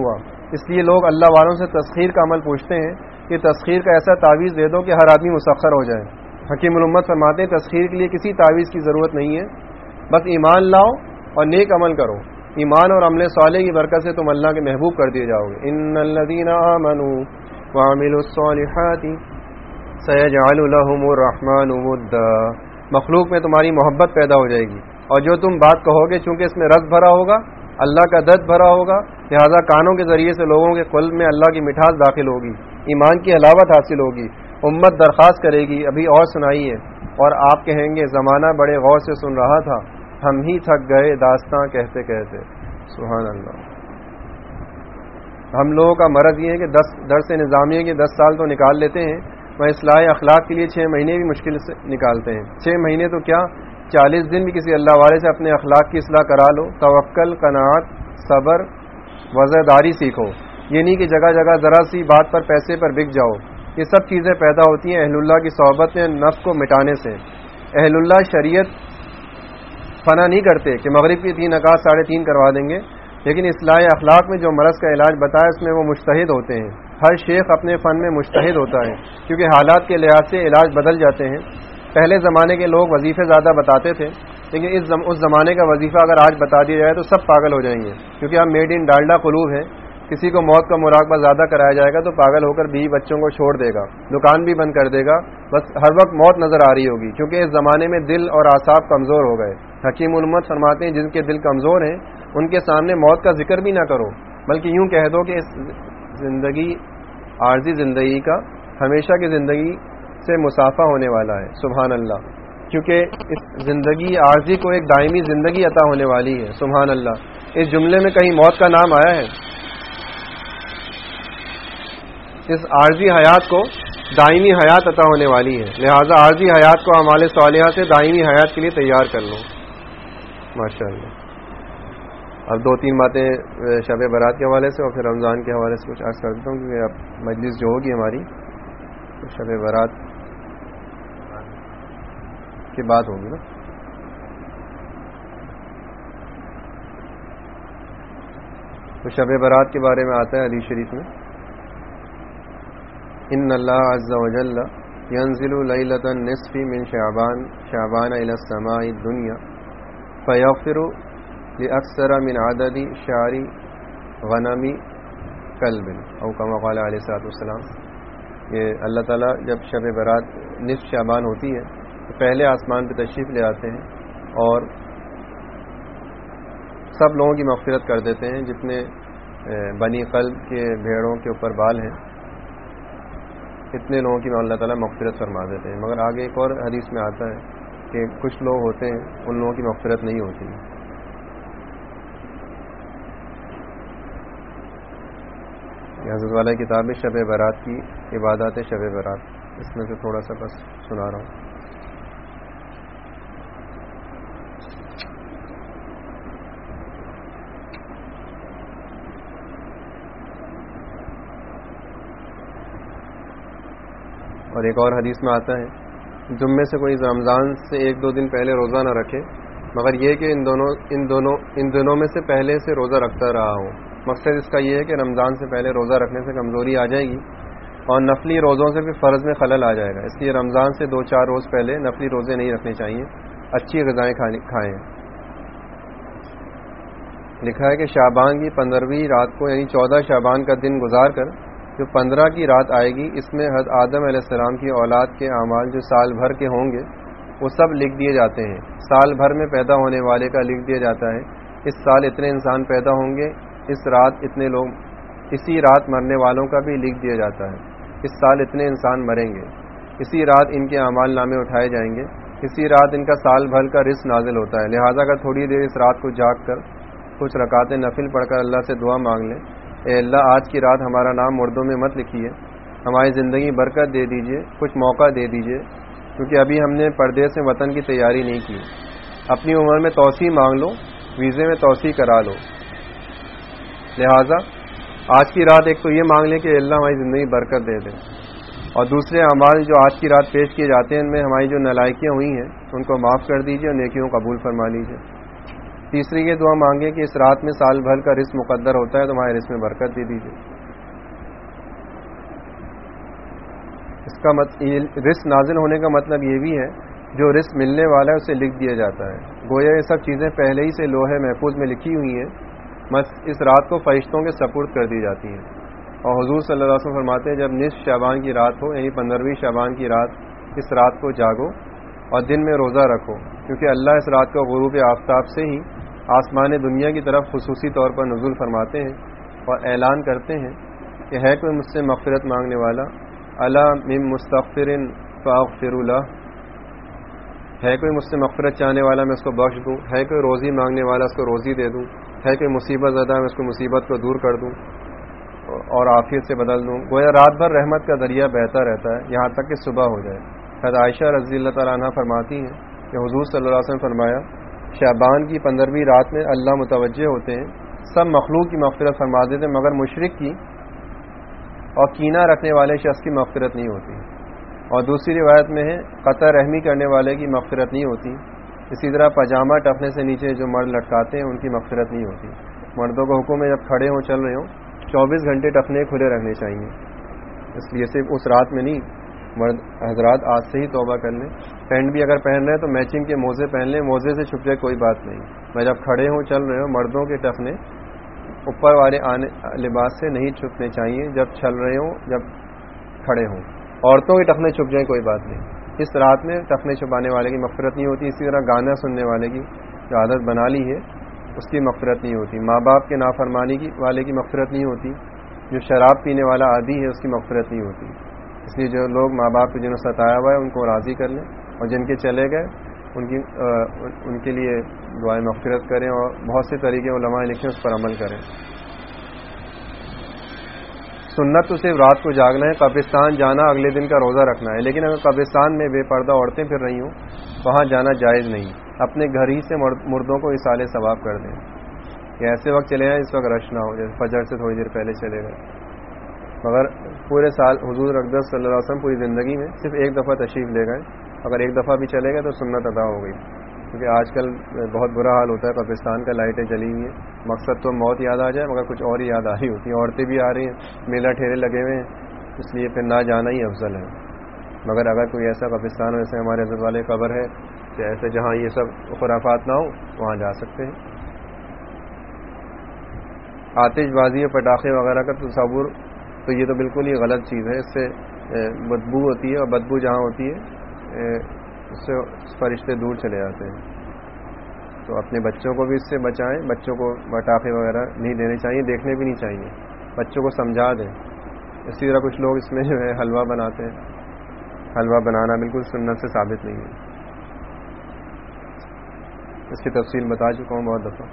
اس لیے لوگ اللہ والوں سے تسخیر کا عمل پوچھتے ہیں کہ تسخیر کا ایسا تعویذ دے دو کہ ہر آدمی مسخر ہو جائے. حکیم الامت فرماتے ہیں تسخیر کے لیے کسی تعویذ کی ضرورت نہیں ہے، بس ایمان لاؤ اور نیک عمل کرو. ایمان اور عمل صالح کی برکت سے تم اللہ کے محبوب کر دیے جاؤ گے. ان الذین آمنوا وعملوا الصالحات سیجعل لهم الرحمن ودا. مخلوق میں تمہاری محبت پیدا ہو جائے گی، اور جو تم بات کہو گے چونکہ اس میں رس بھرا ہوگا، اللہ کا درد بھرا ہوگا، لہذا کانوں کے ذریعے سے لوگوں کے قلب میں اللہ کی مٹھاس داخل ہوگی، ایمان کی حلاوت حاصل ہوگی. امت درخواست کرے گی ابھی اور سنائیے، اور آپ کہیں گے زمانہ بڑے غور سے سن رہا تھا، ہم ہی تھک گئے داستاں کہتے کہتے. سبحان اللہ. ہم لوگوں کا مرض یہ ہے کہ دس درس نظامیہ کے دس سال تو نکال لیتے ہیں، وہ اصلاح اخلاق کے لیے چھ مہینے بھی مشکل سے نکالتے ہیں. چھ مہینے تو کیا چالیس دن بھی کسی اللہ والے سے اپنے اخلاق کی اصلاح کرا لو. توکل، قناعت، صبر، وزرداری سیکھو. یہ نہیں کہ جگہ جگہ ذرا سی بات پر پیسے پر بک جاؤ. یہ سب چیزیں پیدا ہوتی ہیں اہل اللہ کی صحبت میں نفس کو مٹانے سے. اہل اللہ شریعت فنا نہیں کرتے کہ مغرب کی تین رکعت ساڑھے تین کروا دیں گے، لیکن اصلاح اخلاق میں جو مرض کا علاج بتایا اس میں وہ مجتہد ہوتے ہیں. ہر شیخ اپنے فن میں مجتہد ہوتا ہے، کیونکہ حالات کے لحاظ سے علاج بدل جاتے ہیں. پہلے زمانے کے لوگ وظیفے زیادہ بتاتے تھے، لیکن اس زم... اس زمانے کا وظیفہ اگر آج بتا دیا جائے تو سب پاگل ہو جائیں گے، کیونکہ اب میڈ ان ڈالڈا قلوب ہے. کسی کو موت کا مراقبہ زیادہ کرایا جائے گا تو پاگل ہو کر بیوی بچوں کو چھوڑ دے گا، دکان بھی بند کر دے گا، بس ہر وقت موت نظر آ رہی ہوگی، کیونکہ اس زمانے میں دل اور اعصاب کمزور ہو گئے. حکیم الامت فرماتے ہیں جن کے دل کمزور ہیں ان کے سامنے موت کا ذکر بھی نہ کرو، بلکہ یوں کہہ دو کہ اس زندگی عارضی زندگی کا ہمیشہ کی زندگی سے مسافہ ہونے والا ہے. سبحان اللہ. کیونکہ اس زندگی عارضی کو ایک دائمی زندگی عطا ہونے والی ہے. سبحان اللہ. اس جملے میں کہیں موت کا نام آیا ہے؟ اس عارضی حیات کو دائمی حیات عطا ہونے والی ہے، لہذا عارضی حیات کو اعمال صالحہ سے دائمی حیات کے لیے تیار کر لو. ماشاء اللہ. اب دو تین باتیں شب برات کے حوالے سے اور پھر رمضان کے حوالے سے کچھ عرض کر دیتا ہوں، کیونکہ اب مجلس جو ہوگی ہماری تو شب برات کی بات ہوگی نا. تو شب برات کے بارے میں آتا ہے حدیث شریف میں، ان اللہ عز وجل ينزل لیلۃ النصف من شعبان شعبان الى السماء الدنیا فیغفر لاکثر من عدد شعر غنم کلب او کما قال علیہ الصلوۃ والسلام. یہ اللہ تعالیٰ جب شب برات نصف شعبان ہوتی ہے تو پہلے آسمان پہ تشریف لے آتے ہیں اور سب لوگوں کی مغفرت کر دیتے ہیں، جتنے بنی قلب کے بھیڑوں کے اوپر بال ہیں اتنے لوگوں کی اللہ تعالیٰ مغفرت فرما دیتے ہیں. مگر آگے ایک اور حدیث میں آتا ہے کہ کچھ لوگ ہوتے ہیں ان لوگوں کی مغفرت نہیں ہوتی. حضرت والا کتاب شب برات کی عبادات شب برات، اس میں سے تھوڑا سا بس سنا رہا ہوں. اور ایک اور حدیث میں آتا ہے تم میں سے کوئی رمضان سے ایک دو دن پہلے روزہ نہ رکھے مگر یہ کہ ان دونوں ان دونوں ان دنوں میں سے پہلے سے روزہ رکھتا رہا ہو. مقصد اس کا یہ ہے کہ رمضان سے پہلے روزہ رکھنے سے کمزوری آ جائے گی اور نفلی روزوں سے بھی فرض میں خلل آ جائے گا، اس لیے رمضان سے دو چار روز پہلے نفلی روزے نہیں رکھنے چاہیے، اچھی غذائیں کھائیں. لکھا ہے کہ شعبان کی پندرہویں رات کو یعنی چودہ شعبان کا دن گزار کر جو پندرہ کی رات آئے گی، اس میں حضرت آدم علیہ السلام کی اولاد کے اعمال جو سال بھر کے ہوں گے وہ سب لکھ دیے جاتے ہیں. سال بھر میں پیدا ہونے والے کا لکھ دیا جاتا ہے، اس سال اتنے انسان پیدا ہوں گے، اس رات اتنے لوگ، اسی رات مرنے والوں کا بھی لکھ دیا جاتا ہے، اس سال اتنے انسان مریں گے، اسی رات ان کے اعمال نامے اٹھائے جائیں گے، اسی رات ان کا سال بھر کا رزق نازل ہوتا ہے. لہذا اگر تھوڑی دیر اس رات کو جاگ کر کچھ رکعتیں نفل پڑھ کر اللہ سے دعا مانگ لیں، اے اللہ آج کی رات ہمارا نام مردوں میں مت لکھیے، ہماری زندگی برکت دے دیجئے، کچھ موقع دے دیجئے، کیونکہ ابھی ہم نے پردے سے وطن کی تیاری نہیں کی. اپنی عمر میں توسیع مانگ لو، ویزے میں توسیع کرا لو. لہٰذا آج کی رات ایک تو یہ مانگ لیں کہ اللہ ہماری زندگی برکت دے دے، اور دوسرے اعمال جو آج کی رات پیش کیے جاتے ہیں ان میں ہماری جو نالائکیاں ہوئی ہیں ان کو معاف کر دیجئے اور نیکیوں قبول فرما لیجئے. تیسری یہ دعا مانگیں کہ اس رات میں سال بھر کا رزق مقدر ہوتا ہے، تمہارے رزق میں برکت دے دیجیے. اس کا مطلب رزق نازل ہونے کا مطلب یہ بھی ہے جو رزق ملنے والا ہے اسے لکھ دیا جاتا ہے. گویا یہ سب چیزیں پہلے ہی سے لوح محفوظ میں لکھی ہوئی ہیں، بس اس رات کو فرشتوں کے سپرد کر دی جاتی ہیں. اور حضور صلی اللہ علیہ وسلم فرماتے ہیں جب نصف شعبان کی رات ہو، یعنی پندرہویں شعبان کی رات، اس رات کو جاگو اور دن میں روزہ رکھو، کیونکہ اللہ اس رات کو غروب آفتاب سے ہی آسمان دنیا کی طرف خصوصی طور پر نزول فرماتے ہیں اور اعلان کرتے ہیں کہ ہے کوئی مجھ سے مغفرت مانگنے والا، الا من مستغفر فاغفر له، ہے کوئی مجھ سے مغفرت چاہنے والا میں اس کو بخش دوں، ہے کوئی روزی مانگنے والا اس کو روزی دے دوں، ہے کوئی مصیبت زدہ میں اس کو مصیبت کو دور کر دوں اور عافیت سے بدل دوں. گویا رات بھر رحمت کا دریا بہتا رہتا ہے یہاں تک کہ صبح ہو جائے. حضرت عائشہ رضی اللہ تعالیٰ عنہ فرماتی ہیں کہ حضور صلی اللہ علیہ وسلم فرمایا شعبان کی پندرہویں رات میں اللہ متوجہ ہوتے ہیں، سب مخلوق کی مغفرت فرما دیتے ہیں مگر مشرک کی اور کینہ رکھنے والے شخص کی مغفرت نہیں ہوتی. اور دوسری روایت میں ہے قطع رحمی کرنے والے کی مغفرت نہیں ہوتی. اسی طرح پاجامہ ٹفنے سے نیچے جو مرد لٹکاتے ہیں ان کی مغفرت نہیں ہوتی. مردوں کو حکم ہے جب کھڑے ہوں چل رہے ہوں چوبیس گھنٹے ٹفنے کھلے رکھنے چاہیے. اس لیے صرف اس رات میں نہیں، مرد حضرات آج سے ہی توبہ کر لیں. پینٹ بھی اگر پہن رہے ہیں تو میچنگ کے موزے پہن لیں، موزے سے چھپ جائے کوئی بات نہیں. میں جب کھڑے ہوں چل رہے ہوں مردوں کے ٹفنے اوپر والے آنے لباس سے نہیں چھپنے چاہیے جب چل رہے ہوں، جب کھڑے ہوں. عورتوں کے ٹفنے چھپ جائیں کوئی بات نہیں. اس رات میں ٹفنے چھپانے والے کی مغفرت نہیں ہوتی. اسی طرح گانا سننے والے کی جو عادت بنا لی ہے اس کی مغفرت نہیں ہوتی. ماں باپ کے نافرمانی کی والے کی مغفرت نہیں ہوتی. جو شراب پینے والا عادی ہے اس کی مغفرت نہیں ہوتی. اس لیے جو لوگ ماں باپ کو جنہوں نے ستایا ہوا ہے ان کو راضی کر لیں، اور جن کے چلے گئے ان کی ان کے لیے دعائیں مغفرت کریں، اور بہت سے طریقے علماء لکھیں اس پر عمل کریں. سنت تو صرف رات کو جاگنا ہے، قبرستان جانا اگلے دن کا روزہ رکھنا ہے. لیکن اگر قبرستان میں بے پردہ عورتیں پھر رہی ہوں وہاں جانا جائز نہیں. اپنے گھر ہی سے مردوں کو اصال ثواب کر دیں. یا ایسے وقت چلے جائیں اس وقت رش نہ ہو، جیسے فجر سے تھوڑی دیر پہلے چلے گئے. مگر پورے سال حضور اقدس صلی اللہ علیہ وسلم پوری زندگی میں صرف ایک دفعہ تشریف لے گئے. اگر ایک دفعہ بھی چلے گئے تو سنت ادا ہو گئی. کیونکہ آج کل بہت برا حال ہوتا ہے، قبرستان کا لائٹیں جلی ہوئی ہیں، مقصد تو موت یاد آ جائے مگر کچھ اور ہی یاد آ رہی ہوتی ہیں. عورتیں بھی آ رہی ہیں، میلہ ٹھیرے لگے ہوئے ہیں، اس لیے پھر نہ جانا ہی افضل ہے. مگر اگر کوئی ایسا قبرستان ہو جیسے ہمارے حضرت والے قبر ہے کہ ایسے جہاں یہ سب خرافات نہ ہو وہاں جا سکتے ہیں. آتش بازی اور پٹاخے وغیرہ کا تصور تو یہ تو بالکل ہی غلط چیز ہے. اس سے بدبو ہوتی ہے، اور بدبو جہاں ہوتی ہے اس سے فرشتے دور چلے جاتے ہیں. تو اپنے بچوں کو بھی اس سے بچائیں. بچوں کو پٹاخے وغیرہ نہیں دینے چاہیے، دیکھنے بھی نہیں چاہیے. بچوں کو سمجھا دیں. اسی طرح کچھ لوگ اس میں جو ہے حلوہ بناتے ہیں. حلوہ بنانا بالکل سنت سے ثابت نہیں ہے. اس کی تفصیل بتا چکا ہوں بہت دفعہ.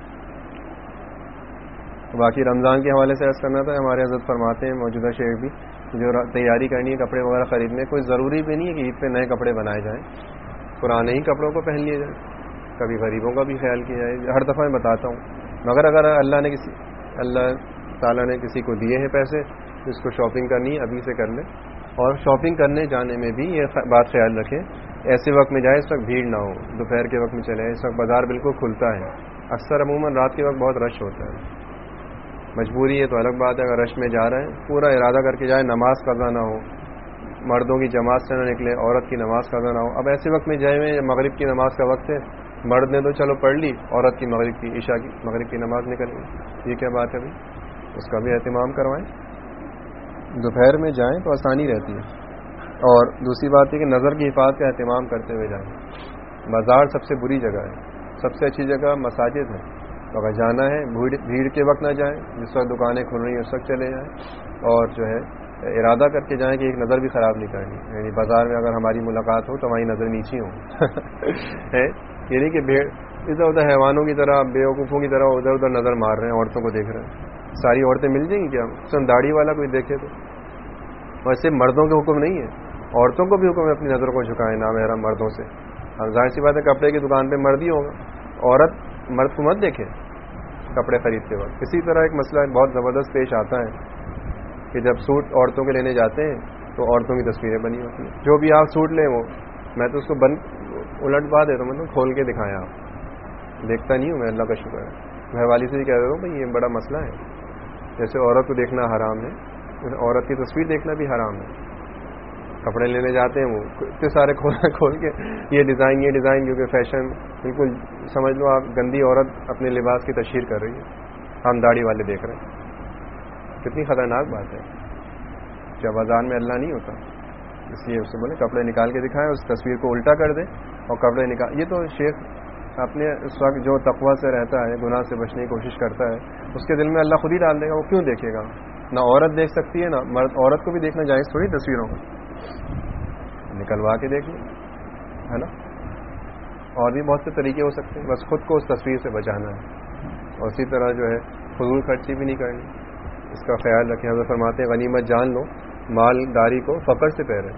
باقی رمضان کے حوالے سے عرض کرنا تھا، ہمارے حضرت فرماتے ہیں موجودہ شیخ بھی جو تیاری کرنی ہے کپڑے وغیرہ خریدنے، کوئی ضروری بھی نہیں ہے کہ عید پہ نئے کپڑے بنائے جائیں، پرانے ہی کپڑوں کو پہن لیے جائیں. کبھی غریبوں کا بھی خیال کیا جائے. ہر دفعہ میں بتاتا ہوں. مگر اگر اللہ نے کسی اللہ تعالیٰ نے کسی کو دیے ہیں پیسے جس کو شاپنگ کرنی ہے ابھی سے کر لیں. اور شاپنگ کرنے جانے میں بھی یہ بات خیال رکھیں ایسے وقت میں جائے اس وقت بھیڑ نہ ہو. دوپہر کے وقت میں چلے، اس وقت بازار بالکل کھلتا ہے. اکثر عموماً رات کے وقت بہت رش ہوتا ہے. مجبوری ہے تو الگ بات ہے. اگر رش میں جا رہے ہیں پورا ارادہ کر کے جائیں، نماز قضا نہ ہو، مردوں کی جماعت سے نہ نکلے، عورت کی نماز قضا نہ ہو. اب ایسے وقت میں جائے ہوئے مغرب کی نماز کا وقت ہے، مرد نے تو چلو پڑھ لی، عورت کی مغرب کی عشاء کی مغرب کی نماز نکل گئی. یہ کیا بات ہے بھائی؟ اس کا بھی اہتمام کروائیں. دوپہر میں جائیں تو آسانی رہتی ہے. اور دوسری بات ہے کہ نظر کی حفاظت کا اہتمام کرتے ہوئے جائیں. بازار سب سے بری جگہ ہے، سب سے اچھی جگہ مساجد ہے. تو اگر جانا ہے بھیڑ کے وقت نہ جائیں، جس وقت دکانیں کھل رہی ہیں اس وقت چلے جائیں. اور جو ہے ارادہ کر کے جائیں کہ ایک نظر بھی خراب نہیں کرنی. یعنی بازار میں اگر ہماری ملاقات ہو تو ہماری نظر نیچی ہو. یہ نہیں کہ بھیڑ ادھر ادھر حیوانوں کی طرح بیوقوفوں کی طرح ادھر ادھر نظر مار رہے ہیں، عورتوں کو دیکھ رہے ہیں. ساری عورتیں مل جائیں گی کیا؟ سن داڑھی والا کوئی دیکھے تو. ویسے مردوں کے حکم نہیں ہے، عورتوں کو بھی حکم ہے اپنی نظر کو جھکائیں نامحرم مردوں سے. اب ظاہر سی بات ہے کپڑے کی دکان پہ مرد ہی ہوگا، عورت مرد کو مت دیکھے کپڑے خریدتے وقت. اسی طرح ایک مسئلہ بہت زبردست پیش آتا ہے کہ جب سوٹ عورتوں کے لینے جاتے ہیں تو عورتوں کی تصویریں بنی ہوتی ہیں. جو بھی آپ سوٹ لیں وہ میں تو اس کو بند الٹ بات ہے تو مطلب کھول کے دکھائیں آپ. دیکھتا نہیں ہوں میں، اللہ کا شکر ہے. گھر والی سے بھی کہہ رہا ہوں بھائی یہ بڑا مسئلہ ہے. جیسے عورت کو دیکھنا حرام ہے، عورت کی تصویر دیکھنا بھی حرام ہے. کپڑے لینے جاتے ہیں وہ اتنے سارے کھول کھول کے یہ ڈیزائن یہ ڈیزائن، کیونکہ فیشن بالکل سمجھ لو آپ گندی عورت اپنے لباس کی تشہیر کر رہی ہے، ہم داڑھی والے دیکھ رہے ہیں. کتنی خطرناک بات ہے. جب اذان میں اللہ نہیں ہوتا، اس لیے اس سے بولے کپڑے نکال کے دکھائیں، اس تصویر کو الٹا کر دیں اور کپڑے نکال. یہ تو شیخ اپنے اس وقت جو تقوی سے رہتا ہے، گناہ سے بچنے کی کوشش کرتا ہے، اس کے دل میں اللہ خود ہی ڈال دے گا. وہ کیوں دیکھے گا؟ نہ عورت دیکھ سکتی ہے نہ مرد. عورت کو بھی دیکھنا جائز تھوڑی تصویروں کو، نکلوا کے دیکھ لیں، ہے نا. اور بھی بہت سے طریقے ہو سکتے ہیں، بس خود کو اس تصویر سے بچانا ہے. اور اسی طرح جو ہے فضول خرچی بھی نہیں کرنی، اس کا خیال رکھیں. حضرت فرماتے ہیں غنیمت جان لو مال داری کو فقر سے پہرے.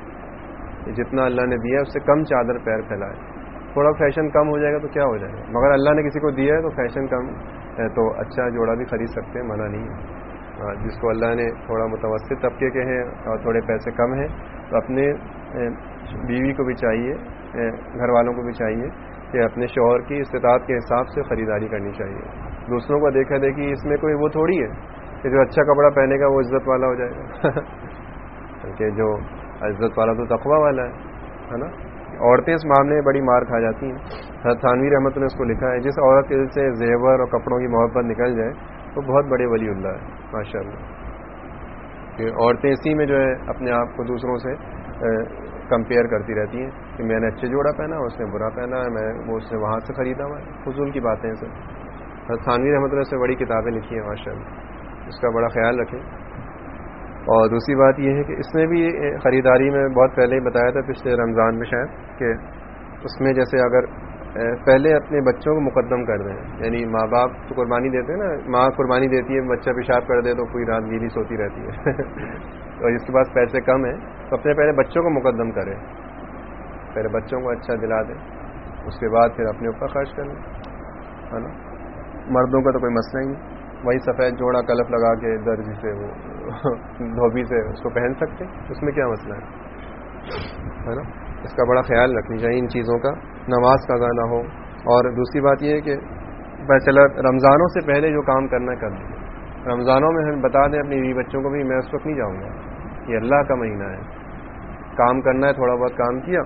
جتنا اللہ نے دیا ہے اس سے کم چادر پیر پھیلائے. تھوڑا فیشن کم ہو جائے گا تو کیا ہو جائے گا، مگر اللہ نے کسی کو دیا ہے تو فیشن کم ہے تو اچھا جوڑا بھی خرید سکتے ہیں، منع نہیں ہے. جس کو اللہ نے تھوڑا متوسط طبقے کے ہیں اور تھوڑے پیسے کم ہیں تو اپنے بیوی کو بھی چاہیے، گھر والوں کو بھی چاہیے کہ اپنے شوہر کی استطاعت کے حساب سے خریداری کرنی چاہیے. دوسروں کو دیکھا دیکھی اس میں کوئی وہ تھوڑی ہے کہ جو اچھا کپڑا پہنے گا وہ عزت والا ہو جائے گا. بلکہ جو عزت والا تو تقوی والا ہے نا. عورتیں اس معاملے میں بڑی مار کھا جاتی ہیں. حضرت تھانوی رحمۃ نے اس کو لکھا ہے جس عورت کے دل سے زیور اور کپڑوں کی محبت نکل جائے وہ بہت بڑے ولی اللہ ہے ماشاء اللہ. کہ عورتیں اسی میں جو ہے اپنے آپ کو دوسروں سے کمپیئر کرتی رہتی ہیں کہ میں نے اچھے جوڑا پہنا اس نے برا پہنا ہے، میں وہ اس نے وہاں سے خریدا ہوا ہے. فضول کی باتیں ہیں سر. حضرت تھانوی رحمۃ اللہ سے بڑی کتابیں لکھی ہیں ماشاء اللہ، اس کا بڑا خیال رکھیں. اور دوسری بات یہ ہے کہ اس نے بھی خریداری میں بہت پہلے ہی بتایا تھا پچھلے رمضان میں شاید کہ اس میں جیسے اگر پہلے اپنے بچوں کو مقدم کر دیں، یعنی ماں باپ تو قربانی دیتے ہیں نا، ماں قربانی دیتی ہے بچہ پیشاب کر دے تو پوری رات گیلی سوتی رہتی ہے. اور جس کے پاس پیسے کم ہیں تو اپنے پہلے بچوں کو مقدم کرے، پہلے بچوں کو اچھا دلا دیں، اس کے بعد پھر اپنے اوپر خرچ کر لیں، ہے نا. مردوں کا تو کوئی مسئلہ ہی نہیں، وہی سفید جوڑا کلف لگا کے درزی سے وہ دھوبی سے اس کو پہن سکتے، اس میں کیا مسئلہ ہے نا. اس کا بڑا خیال رکھنی چاہیے ان چیزوں کا. نماز کا گانا ہو. اور دوسری بات یہ ہے کہ چلا رمضانوں سے پہلے جو کام کرنا کر دیں. رمضانوں میں ہم بتا دیں اپنی بیوی بچوں کو بھی میں اس وقت نہیں جاؤں گا، یہ اللہ کا مہینہ ہے، کام کرنا ہے، تھوڑا بہت کام کیا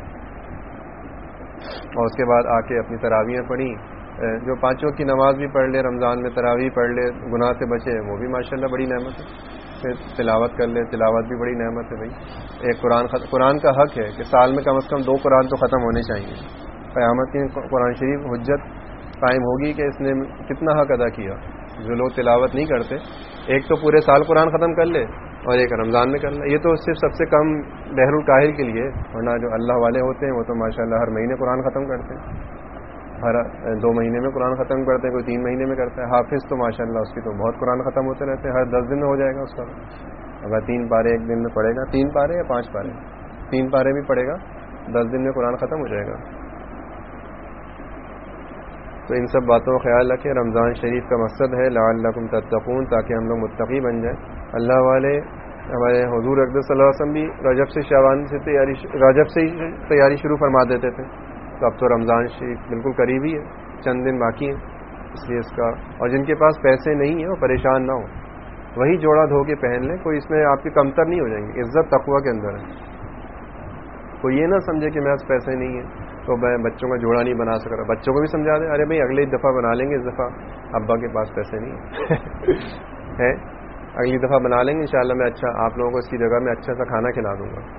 اور اس کے بعد آ کے اپنی تراویحیں پڑھی. جو پانچوں کی نماز بھی پڑھ لے رمضان میں، تراویح پڑھ لے، گناہ سے بچے، وہ بھی ماشاءاللہ بڑی نعمت ہے. پھر تلاوت کر لے، تلاوت بھی بڑی نعمت ہے. بھائی ایک قرآن خط... قرآن کا حق ہے کہ سال میں کم از کم دو قرآن تو ختم ہونے چاہیے. قیامت کی قرآن شریف حجت قائم ہوگی کہ اس نے کتنا حق ادا کیا. جو لوگ تلاوت نہیں کرتے، ایک تو پورے سال قرآن ختم کر لے اور ایک رمضان میں کر لے. یہ تو صرف سب سے کم بحر الکاہل کے لیے، ورنہ جو اللہ والے ہوتے ہیں وہ تو ماشاءاللہ ہر مہینے قرآن ختم کرتے ہیں، ہر دو مہینے میں قرآن ختم کرتے ہیں، کوئی تین مہینے میں کرتا ہے. حافظ تو ماشاءاللہ اس کی تو بہت قرآن ختم ہوتے رہتے ہیں، ہر دس دن میں ہو جائے گا اس کا. اگر تین پارے ایک دن میں پڑھے گا، تین پارے یا پانچ پارے، تین پارے بھی پڑھے گا، دس دن میں قرآن ختم ہو جائے گا. تو ان سب باتوں کا خیال رکھیں. رمضان شریف کا مقصد ہے لعلکم تتقون، تاکہ ہم لوگ متقی بن جائیں. اللہ والے ہمارے حضور اقدس صلی اللہ علیہ وسلم بھی رجب سے شعبان سے تیاری رجب سے ہی تیاری شروع فرما دیتے تھے. تو اب تو رمضان شریف بالکل قریب ہی ہے، چند دن باقی ہیں. اس لیے اس کا، اور جن کے پاس پیسے نہیں ہیں وہ پریشان نہ ہو، وہی جوڑا دھو کے پہن لیں. کوئی اس میں آپ کی کمتر نہیں ہو جائیں گے. عزت تقوی کے اندر ہے. کوئی یہ نہ سمجھے کہ میرے پاس پیسے نہیں ہیں تو میں بچوں کا جوڑا نہیں بنا سک رہا. بچوں کو بھی سمجھا دیں، ارے بھائی اگلی دفعہ بنا لیں گے، اس دفعہ ابا کے پاس پیسے نہیں ہے، اگلی دفعہ بنا لیں گے انشاءاللہ. میں اچھا آپ لوگوں کو اس کی جگہ میں اچھا سا کھانا کھلا دوں گا.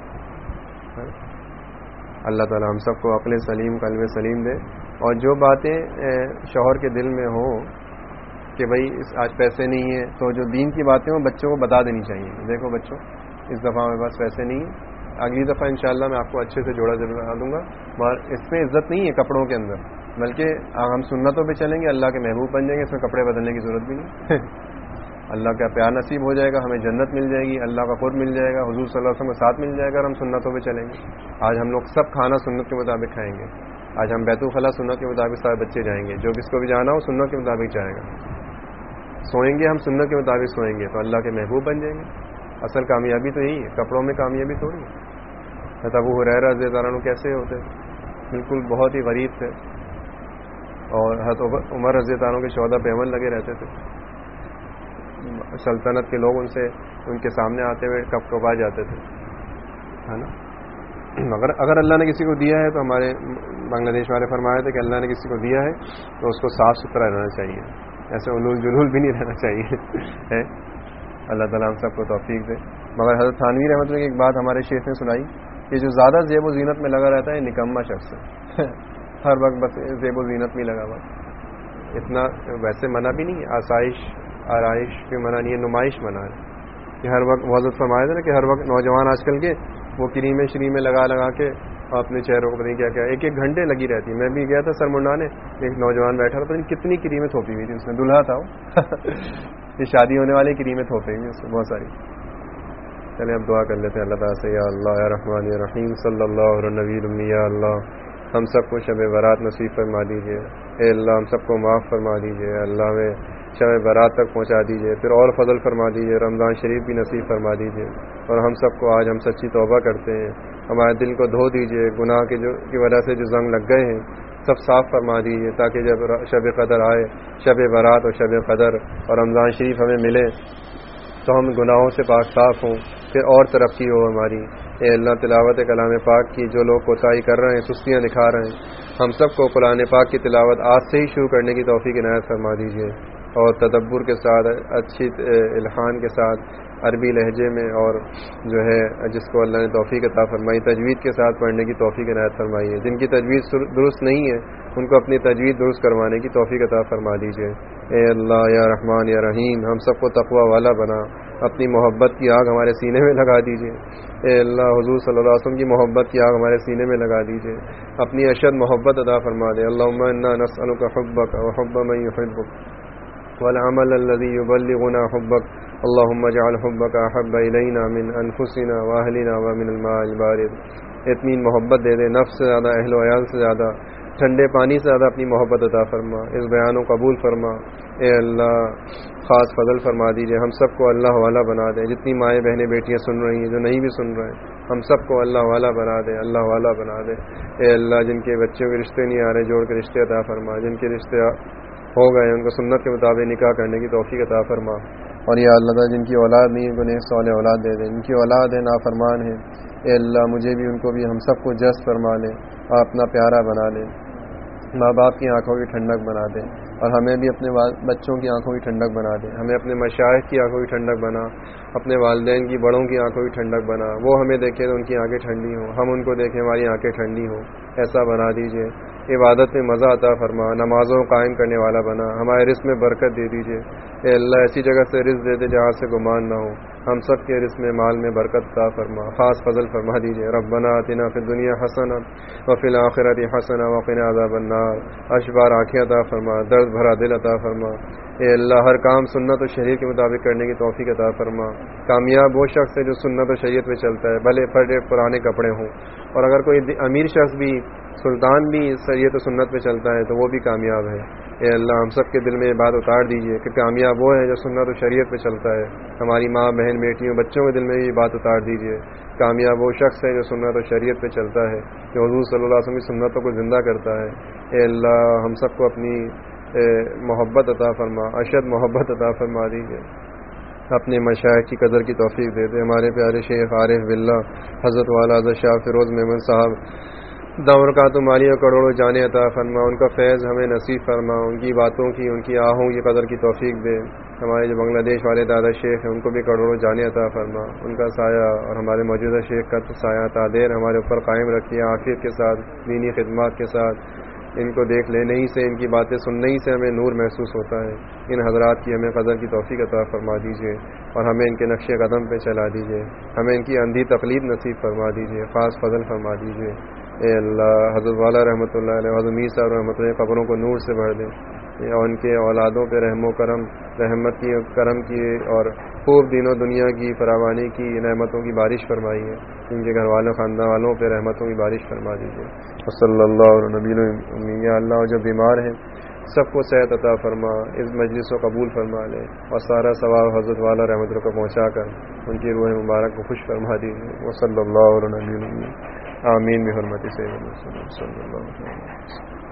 اللہ تعالی ہم سب کو عقل سلیم، قلب سلیم دے. اور جو باتیں شوہر کے دل میں ہو کہ بھائی آج پیسے نہیں ہیں، تو جو دین کی باتیں ہوں بچوں کو بتا دینی چاہیے. دیکھو بچوں، اس دفعہ میرے پاس پیسے نہیں ہیں، اگلی دفعہ انشاءاللہ میں آپ کو اچھے سے جوڑا ضرور بنا دوں گا. مگر اس میں عزت نہیں ہے کپڑوں کے اندر، بلکہ ہم سنتوں پہ چلیں گے، اللہ کے محبوب بن جائیں گے. اس میں کپڑے بدلنے کی ضرورت بھی نہیں. اللہ کا پیار نصیب ہو جائے گا، ہمیں جنت مل جائے گی، اللہ کا قرب مل جائے گا، حضور صلی اللہ علیہ وسلم کے ساتھ مل جائے گا. اور ہم سنتوں پہ چلیں گے. آج ہم لوگ سب کھانا سنت کے مطابق کھائیں گے. آج ہم بیت الخلاء سنت کے مطابق سارے بچے جائیں گے. جو کس کو بھی جانا ہو سنت کے مطابق جائے گا. سوئیں گے ہم سنت کے مطابق سوئیں گے تو اللہ کے محبوب بن جائیں گے. اصل کامیابی تو یہی ہے، کپڑوں میں کامیابی تھوڑی ہے. ابو ہریرہ رضی اللہ عنہ کیسے ہوتے، بالکل بہت ہی غریب تھے. اور حضرت عمر رضی اللہ عنہ کے چودہ پیمن لگے رہتے تھے. سلطنت کے لوگ ان سے ان کے سامنے آتے ہوئے کپ کپا جاتے تھے, ہے نا. اگر اگر اللہ نے کسی کو دیا ہے تو ہمارے بنگلہ دیش والے فرمایا تھے کہ اللہ نے کسی کو دیا ہے تو اس کو صاف ستھرا رہنا چاہیے, ایسے علول جلول بھی نہیں رہنا چاہیے. اللہ تعالیٰ ہم سب کو توفیق دے. مگر حضرت تھانوی رحمۃ اللہ کی ایک بات ہمارے شیخ نے سنائی کہ جو زیادہ زیب و زینت میں لگا رہتا ہے نکما شخص ہے. ہر وقت بس زیب و زینت میں لگا ہوا, اتنا ویسے منع بھی نہیں, آسائش آرائش کی منع نہیں ہے, نمائش منع ہے کہ ہر وقت حضرت فرمایا تھا نا کہ ہر وقت نوجوان آج کل کے وہ کریمیں شریمیں لگا لگا کے اپنے چہروں کو پتہ نہیں کیا کیا ایک ایک گھنٹے لگی رہتی ہے. میں بھی گیا تھا سر منڈا نے, ایک نوجوان بیٹھا تھا, پتہ نہیں کتنی کریمیں تھوپی ہوئی تھی اس میں, دلہا تھا وہ یہ شادی ہونے والی کریمیں تھوپی ہوئی اس میں بہت ساری. چلے اب دعا کر لیتے ہیں اللہ تعالیٰ سے. یا اللہ یا رحمان یا رحیم صلی اللہ علیہ نبی الامی. یا اللہ ہم سب کو شب برات نصیب فرما دیجیے. اے اللہ ہم سب کو معاف فرما دیجیے. اللہ میں شب برات تک پہنچا دیجیے, پھر اور فضل فرما دیجیے, رمضان شریف بھی نصیب فرما دیجیے. اور ہم سب کو آج ہم سچی توبہ کرتے ہیں, ہمارے دل کو دھو دیجیے, گناہ کی جو کی وجہ سے جو زنگ لگ گئے ہیں سب صاف فرما دیجیے, تاکہ جب شب قدر آئے, شب برات اور شب قدر اور رمضان شریف ہمیں ملے تو ہم گناہوں سے پاک صاف ہوں, پھر اور ترقی ہو ہماری. اے اللہ تلاوت کلام پاک کی جو لوگ کوتاہی کر رہے ہیں, سستیاں دکھا رہے ہیں, ہم سب کو قرآن پاک کی تلاوت آج سے ہی شروع کرنے کی توفیق عنایت فرما دیجیے, اور تدبر کے ساتھ اچھی الحان کے ساتھ عربی لہجے میں, اور جو ہے جس کو اللہ نے توفیق عطا فرمائی تجوید کے ساتھ پڑھنے کی توفیق عنایت فرمائیے. جن کی تجوید درست نہیں ہے ان کو اپنی تجوید درست کروانے کی توفیق عطا فرما دیجیے. اے اللہ یا رحمان یا رحیم ہم سب کو تقوی والا بنا, اپنی محبت کی آگ ہمارے سینے میں لگا دیجیے. اے اللہ حضور صلی اللہ علیہ وسلم کی محبت کی آگ ہمارے سینے میں لگا دیجیے, اپنی اشد محبت عطا فرما دے. اللہم انا نسألک حبک وحب من یحبک والعمل الذي يبلغنا حبك. اللهم اجعل حبك احب الينا من انفسنا واهلنا ومن الماء البارد. اتنی محبت دے دے, نفس سے زیادہ, اہل و عیال سے زیادہ, ٹھنڈے پانی سے زیادہ اپنی محبت عطا فرما. اس بیان کو قبول فرما. اے اللہ خاص فضل فرما دیجیے, ہم سب کو اللہ والا بنا دے. جتنی مائیں بہنیں بیٹیاں سن رہی ہیں, جو نہیں بھی سن رہے ہیں, ہم سب کو اللہ والا بنا دے, اللہ والا بنا دے. اے اللہ جن کے بچوں کے رشتے نہیں آ رہے جوڑ کے رشتے عطا فرما, جن کے رشتے ہو گئے ان کو سنت کے مطابق نکاح کرنے کی توفیق عطا فرما. اور یا اللہ تعالیٰ جن کی اولاد نہیں ہے انہیں صالح اولاد دے دے, جن کی اولاد ہے نافرمان ہے, اے اللہ مجھے بھی ان کو بھی ہم سب کو جذب فرما لے, اپنا پیارا بنا لے, ماں باپ کی آنکھوں کی ٹھنڈک بنا دے, اور ہمیں بھی اپنے بچوں کی آنکھوں کی ٹھنڈک بنا دے. ہمیں اپنے مشائخ کی آنکھوں کی ٹھنڈک بنا, اپنے والدین کی بڑوں کی آنکھوں کی ٹھنڈک بنا. وہ ہمیں دیکھیں تو ان کی آنکھیں ٹھنڈی ہوں, ہم ان کو دیکھیں ہماری آنکھیں ٹھنڈی ہوں, ایسا بنا دیجیے. عبادت میں مزہ عطا فرما, نمازوں قائم کرنے والا بنا, ہمارے رزق میں برکت دے دیجیے. اے اللہ ایسی جگہ سے رزق دے دے جہاں سے گمان نہ ہو, ہم سب کے رزق میں مال میں برکت عطا فرما, خاص فضل فرما دیجیے. ربنا آتنا فی الدنیا حسنہ وفی الآخرۃ حسنہ وقنا عذاب النار. اشبار آنکھیں عطا فرما, درد بھرا دل عطا فرما. اے اللہ ہر کام سنت و شریعت کے مطابق کرنے کی توفیق عطا فرما. کامیاب وہ شخص ہے جو سنت و شریعت پہ چلتا ہے, بھلے پھٹے پرانے کپڑے ہوں. اور اگر کوئی امیر شخص بھی, سلطان بھی شریعت و سنت پہ چلتا ہے تو وہ بھی کامیاب ہے. اے اللہ ہم سب کے دل میں یہ بات اتار دیجیے کہ کامیاب وہ ہے جو سنت و شریعت پہ چلتا ہے. ہماری ماں بہن بیٹیوں بچوں کے دل میں یہ بات اتار دیجیے. کامیاب وہ شخص ہے جو سنت و شریعت پہ چلتا ہے, جو حضور صلی اللہ علیہ وسلم کی سنتوں کو زندہ کرتا ہے. اے اللہ ہم سب کو اپنی محبت عطا فرما, اشد محبت عطا فرما دیجیے. اپنے مشائخ کی قدر کی توفیق دے دے. ہمارے پیارے شیخ عارف باللہ حضرت والا حضرت شاہ فیروز میمن صاحب دورکات و مالیہ کروڑوں جانے عطا فرما, ان کا فیض ہمیں نصیب فرما, ان کی باتوں کی, ان کی آہوں کی قدر کی توفیق دے. ہمارے جو بنگلہ دیش والے دادا شیخ ہیں ان کو بھی کروڑوں جانے عطا فرما, ان کا سایہ اور ہمارے موجودہ شیخ کا سایہ تعدیر ہمارے اوپر قائم رکھیے, عافیت کے ساتھ, دینی خدمات کے ساتھ. ان کو دیکھ لینے ہی سے, ان کی باتیں سننے ہی سے ہمیں نور محسوس ہوتا ہے. ان حضرات کی ہمیں قدر کی توفیق عطا فرما دیجیے, اور ہمیں ان کے نقش قدم پہ چلا دیجیے. ہمیں ان کی اندھی تقلید نصیب فرما دیجیے, خاص فضل فرما دیجیے. اے اللہ حضرت والا رحمۃ اللہ علیہ, حضرت میر صاحب رحمۃ اللہ قبروں کو نور سے بھر دیں, اور ان کے اولادوں پہ رحم و کرم رحمت کی کرم کی اور خوب دین و دنیا کی فراوانی کی نعمتوں کی بارش فرمائی ہے. ان کے گھر والوں خاندان والوں پہ رحمتوں کی بارش فرما دیجیے. صلی اللہ علیہ نبی المی. یا اللہ جو بیمار ہیں سب کو صحت عطا فرما, اس مجلس کو قبول فرما لے, اور سارا ثواب حضرت والا رحمت اللہ کو پہنچا کر ان کی روح مبارک کو خوش فرما دیجیے. وہ صلی اللہ علیہ نبی المی. آمین بحرمت سیدنا صلی اللہ علیہ وسلم.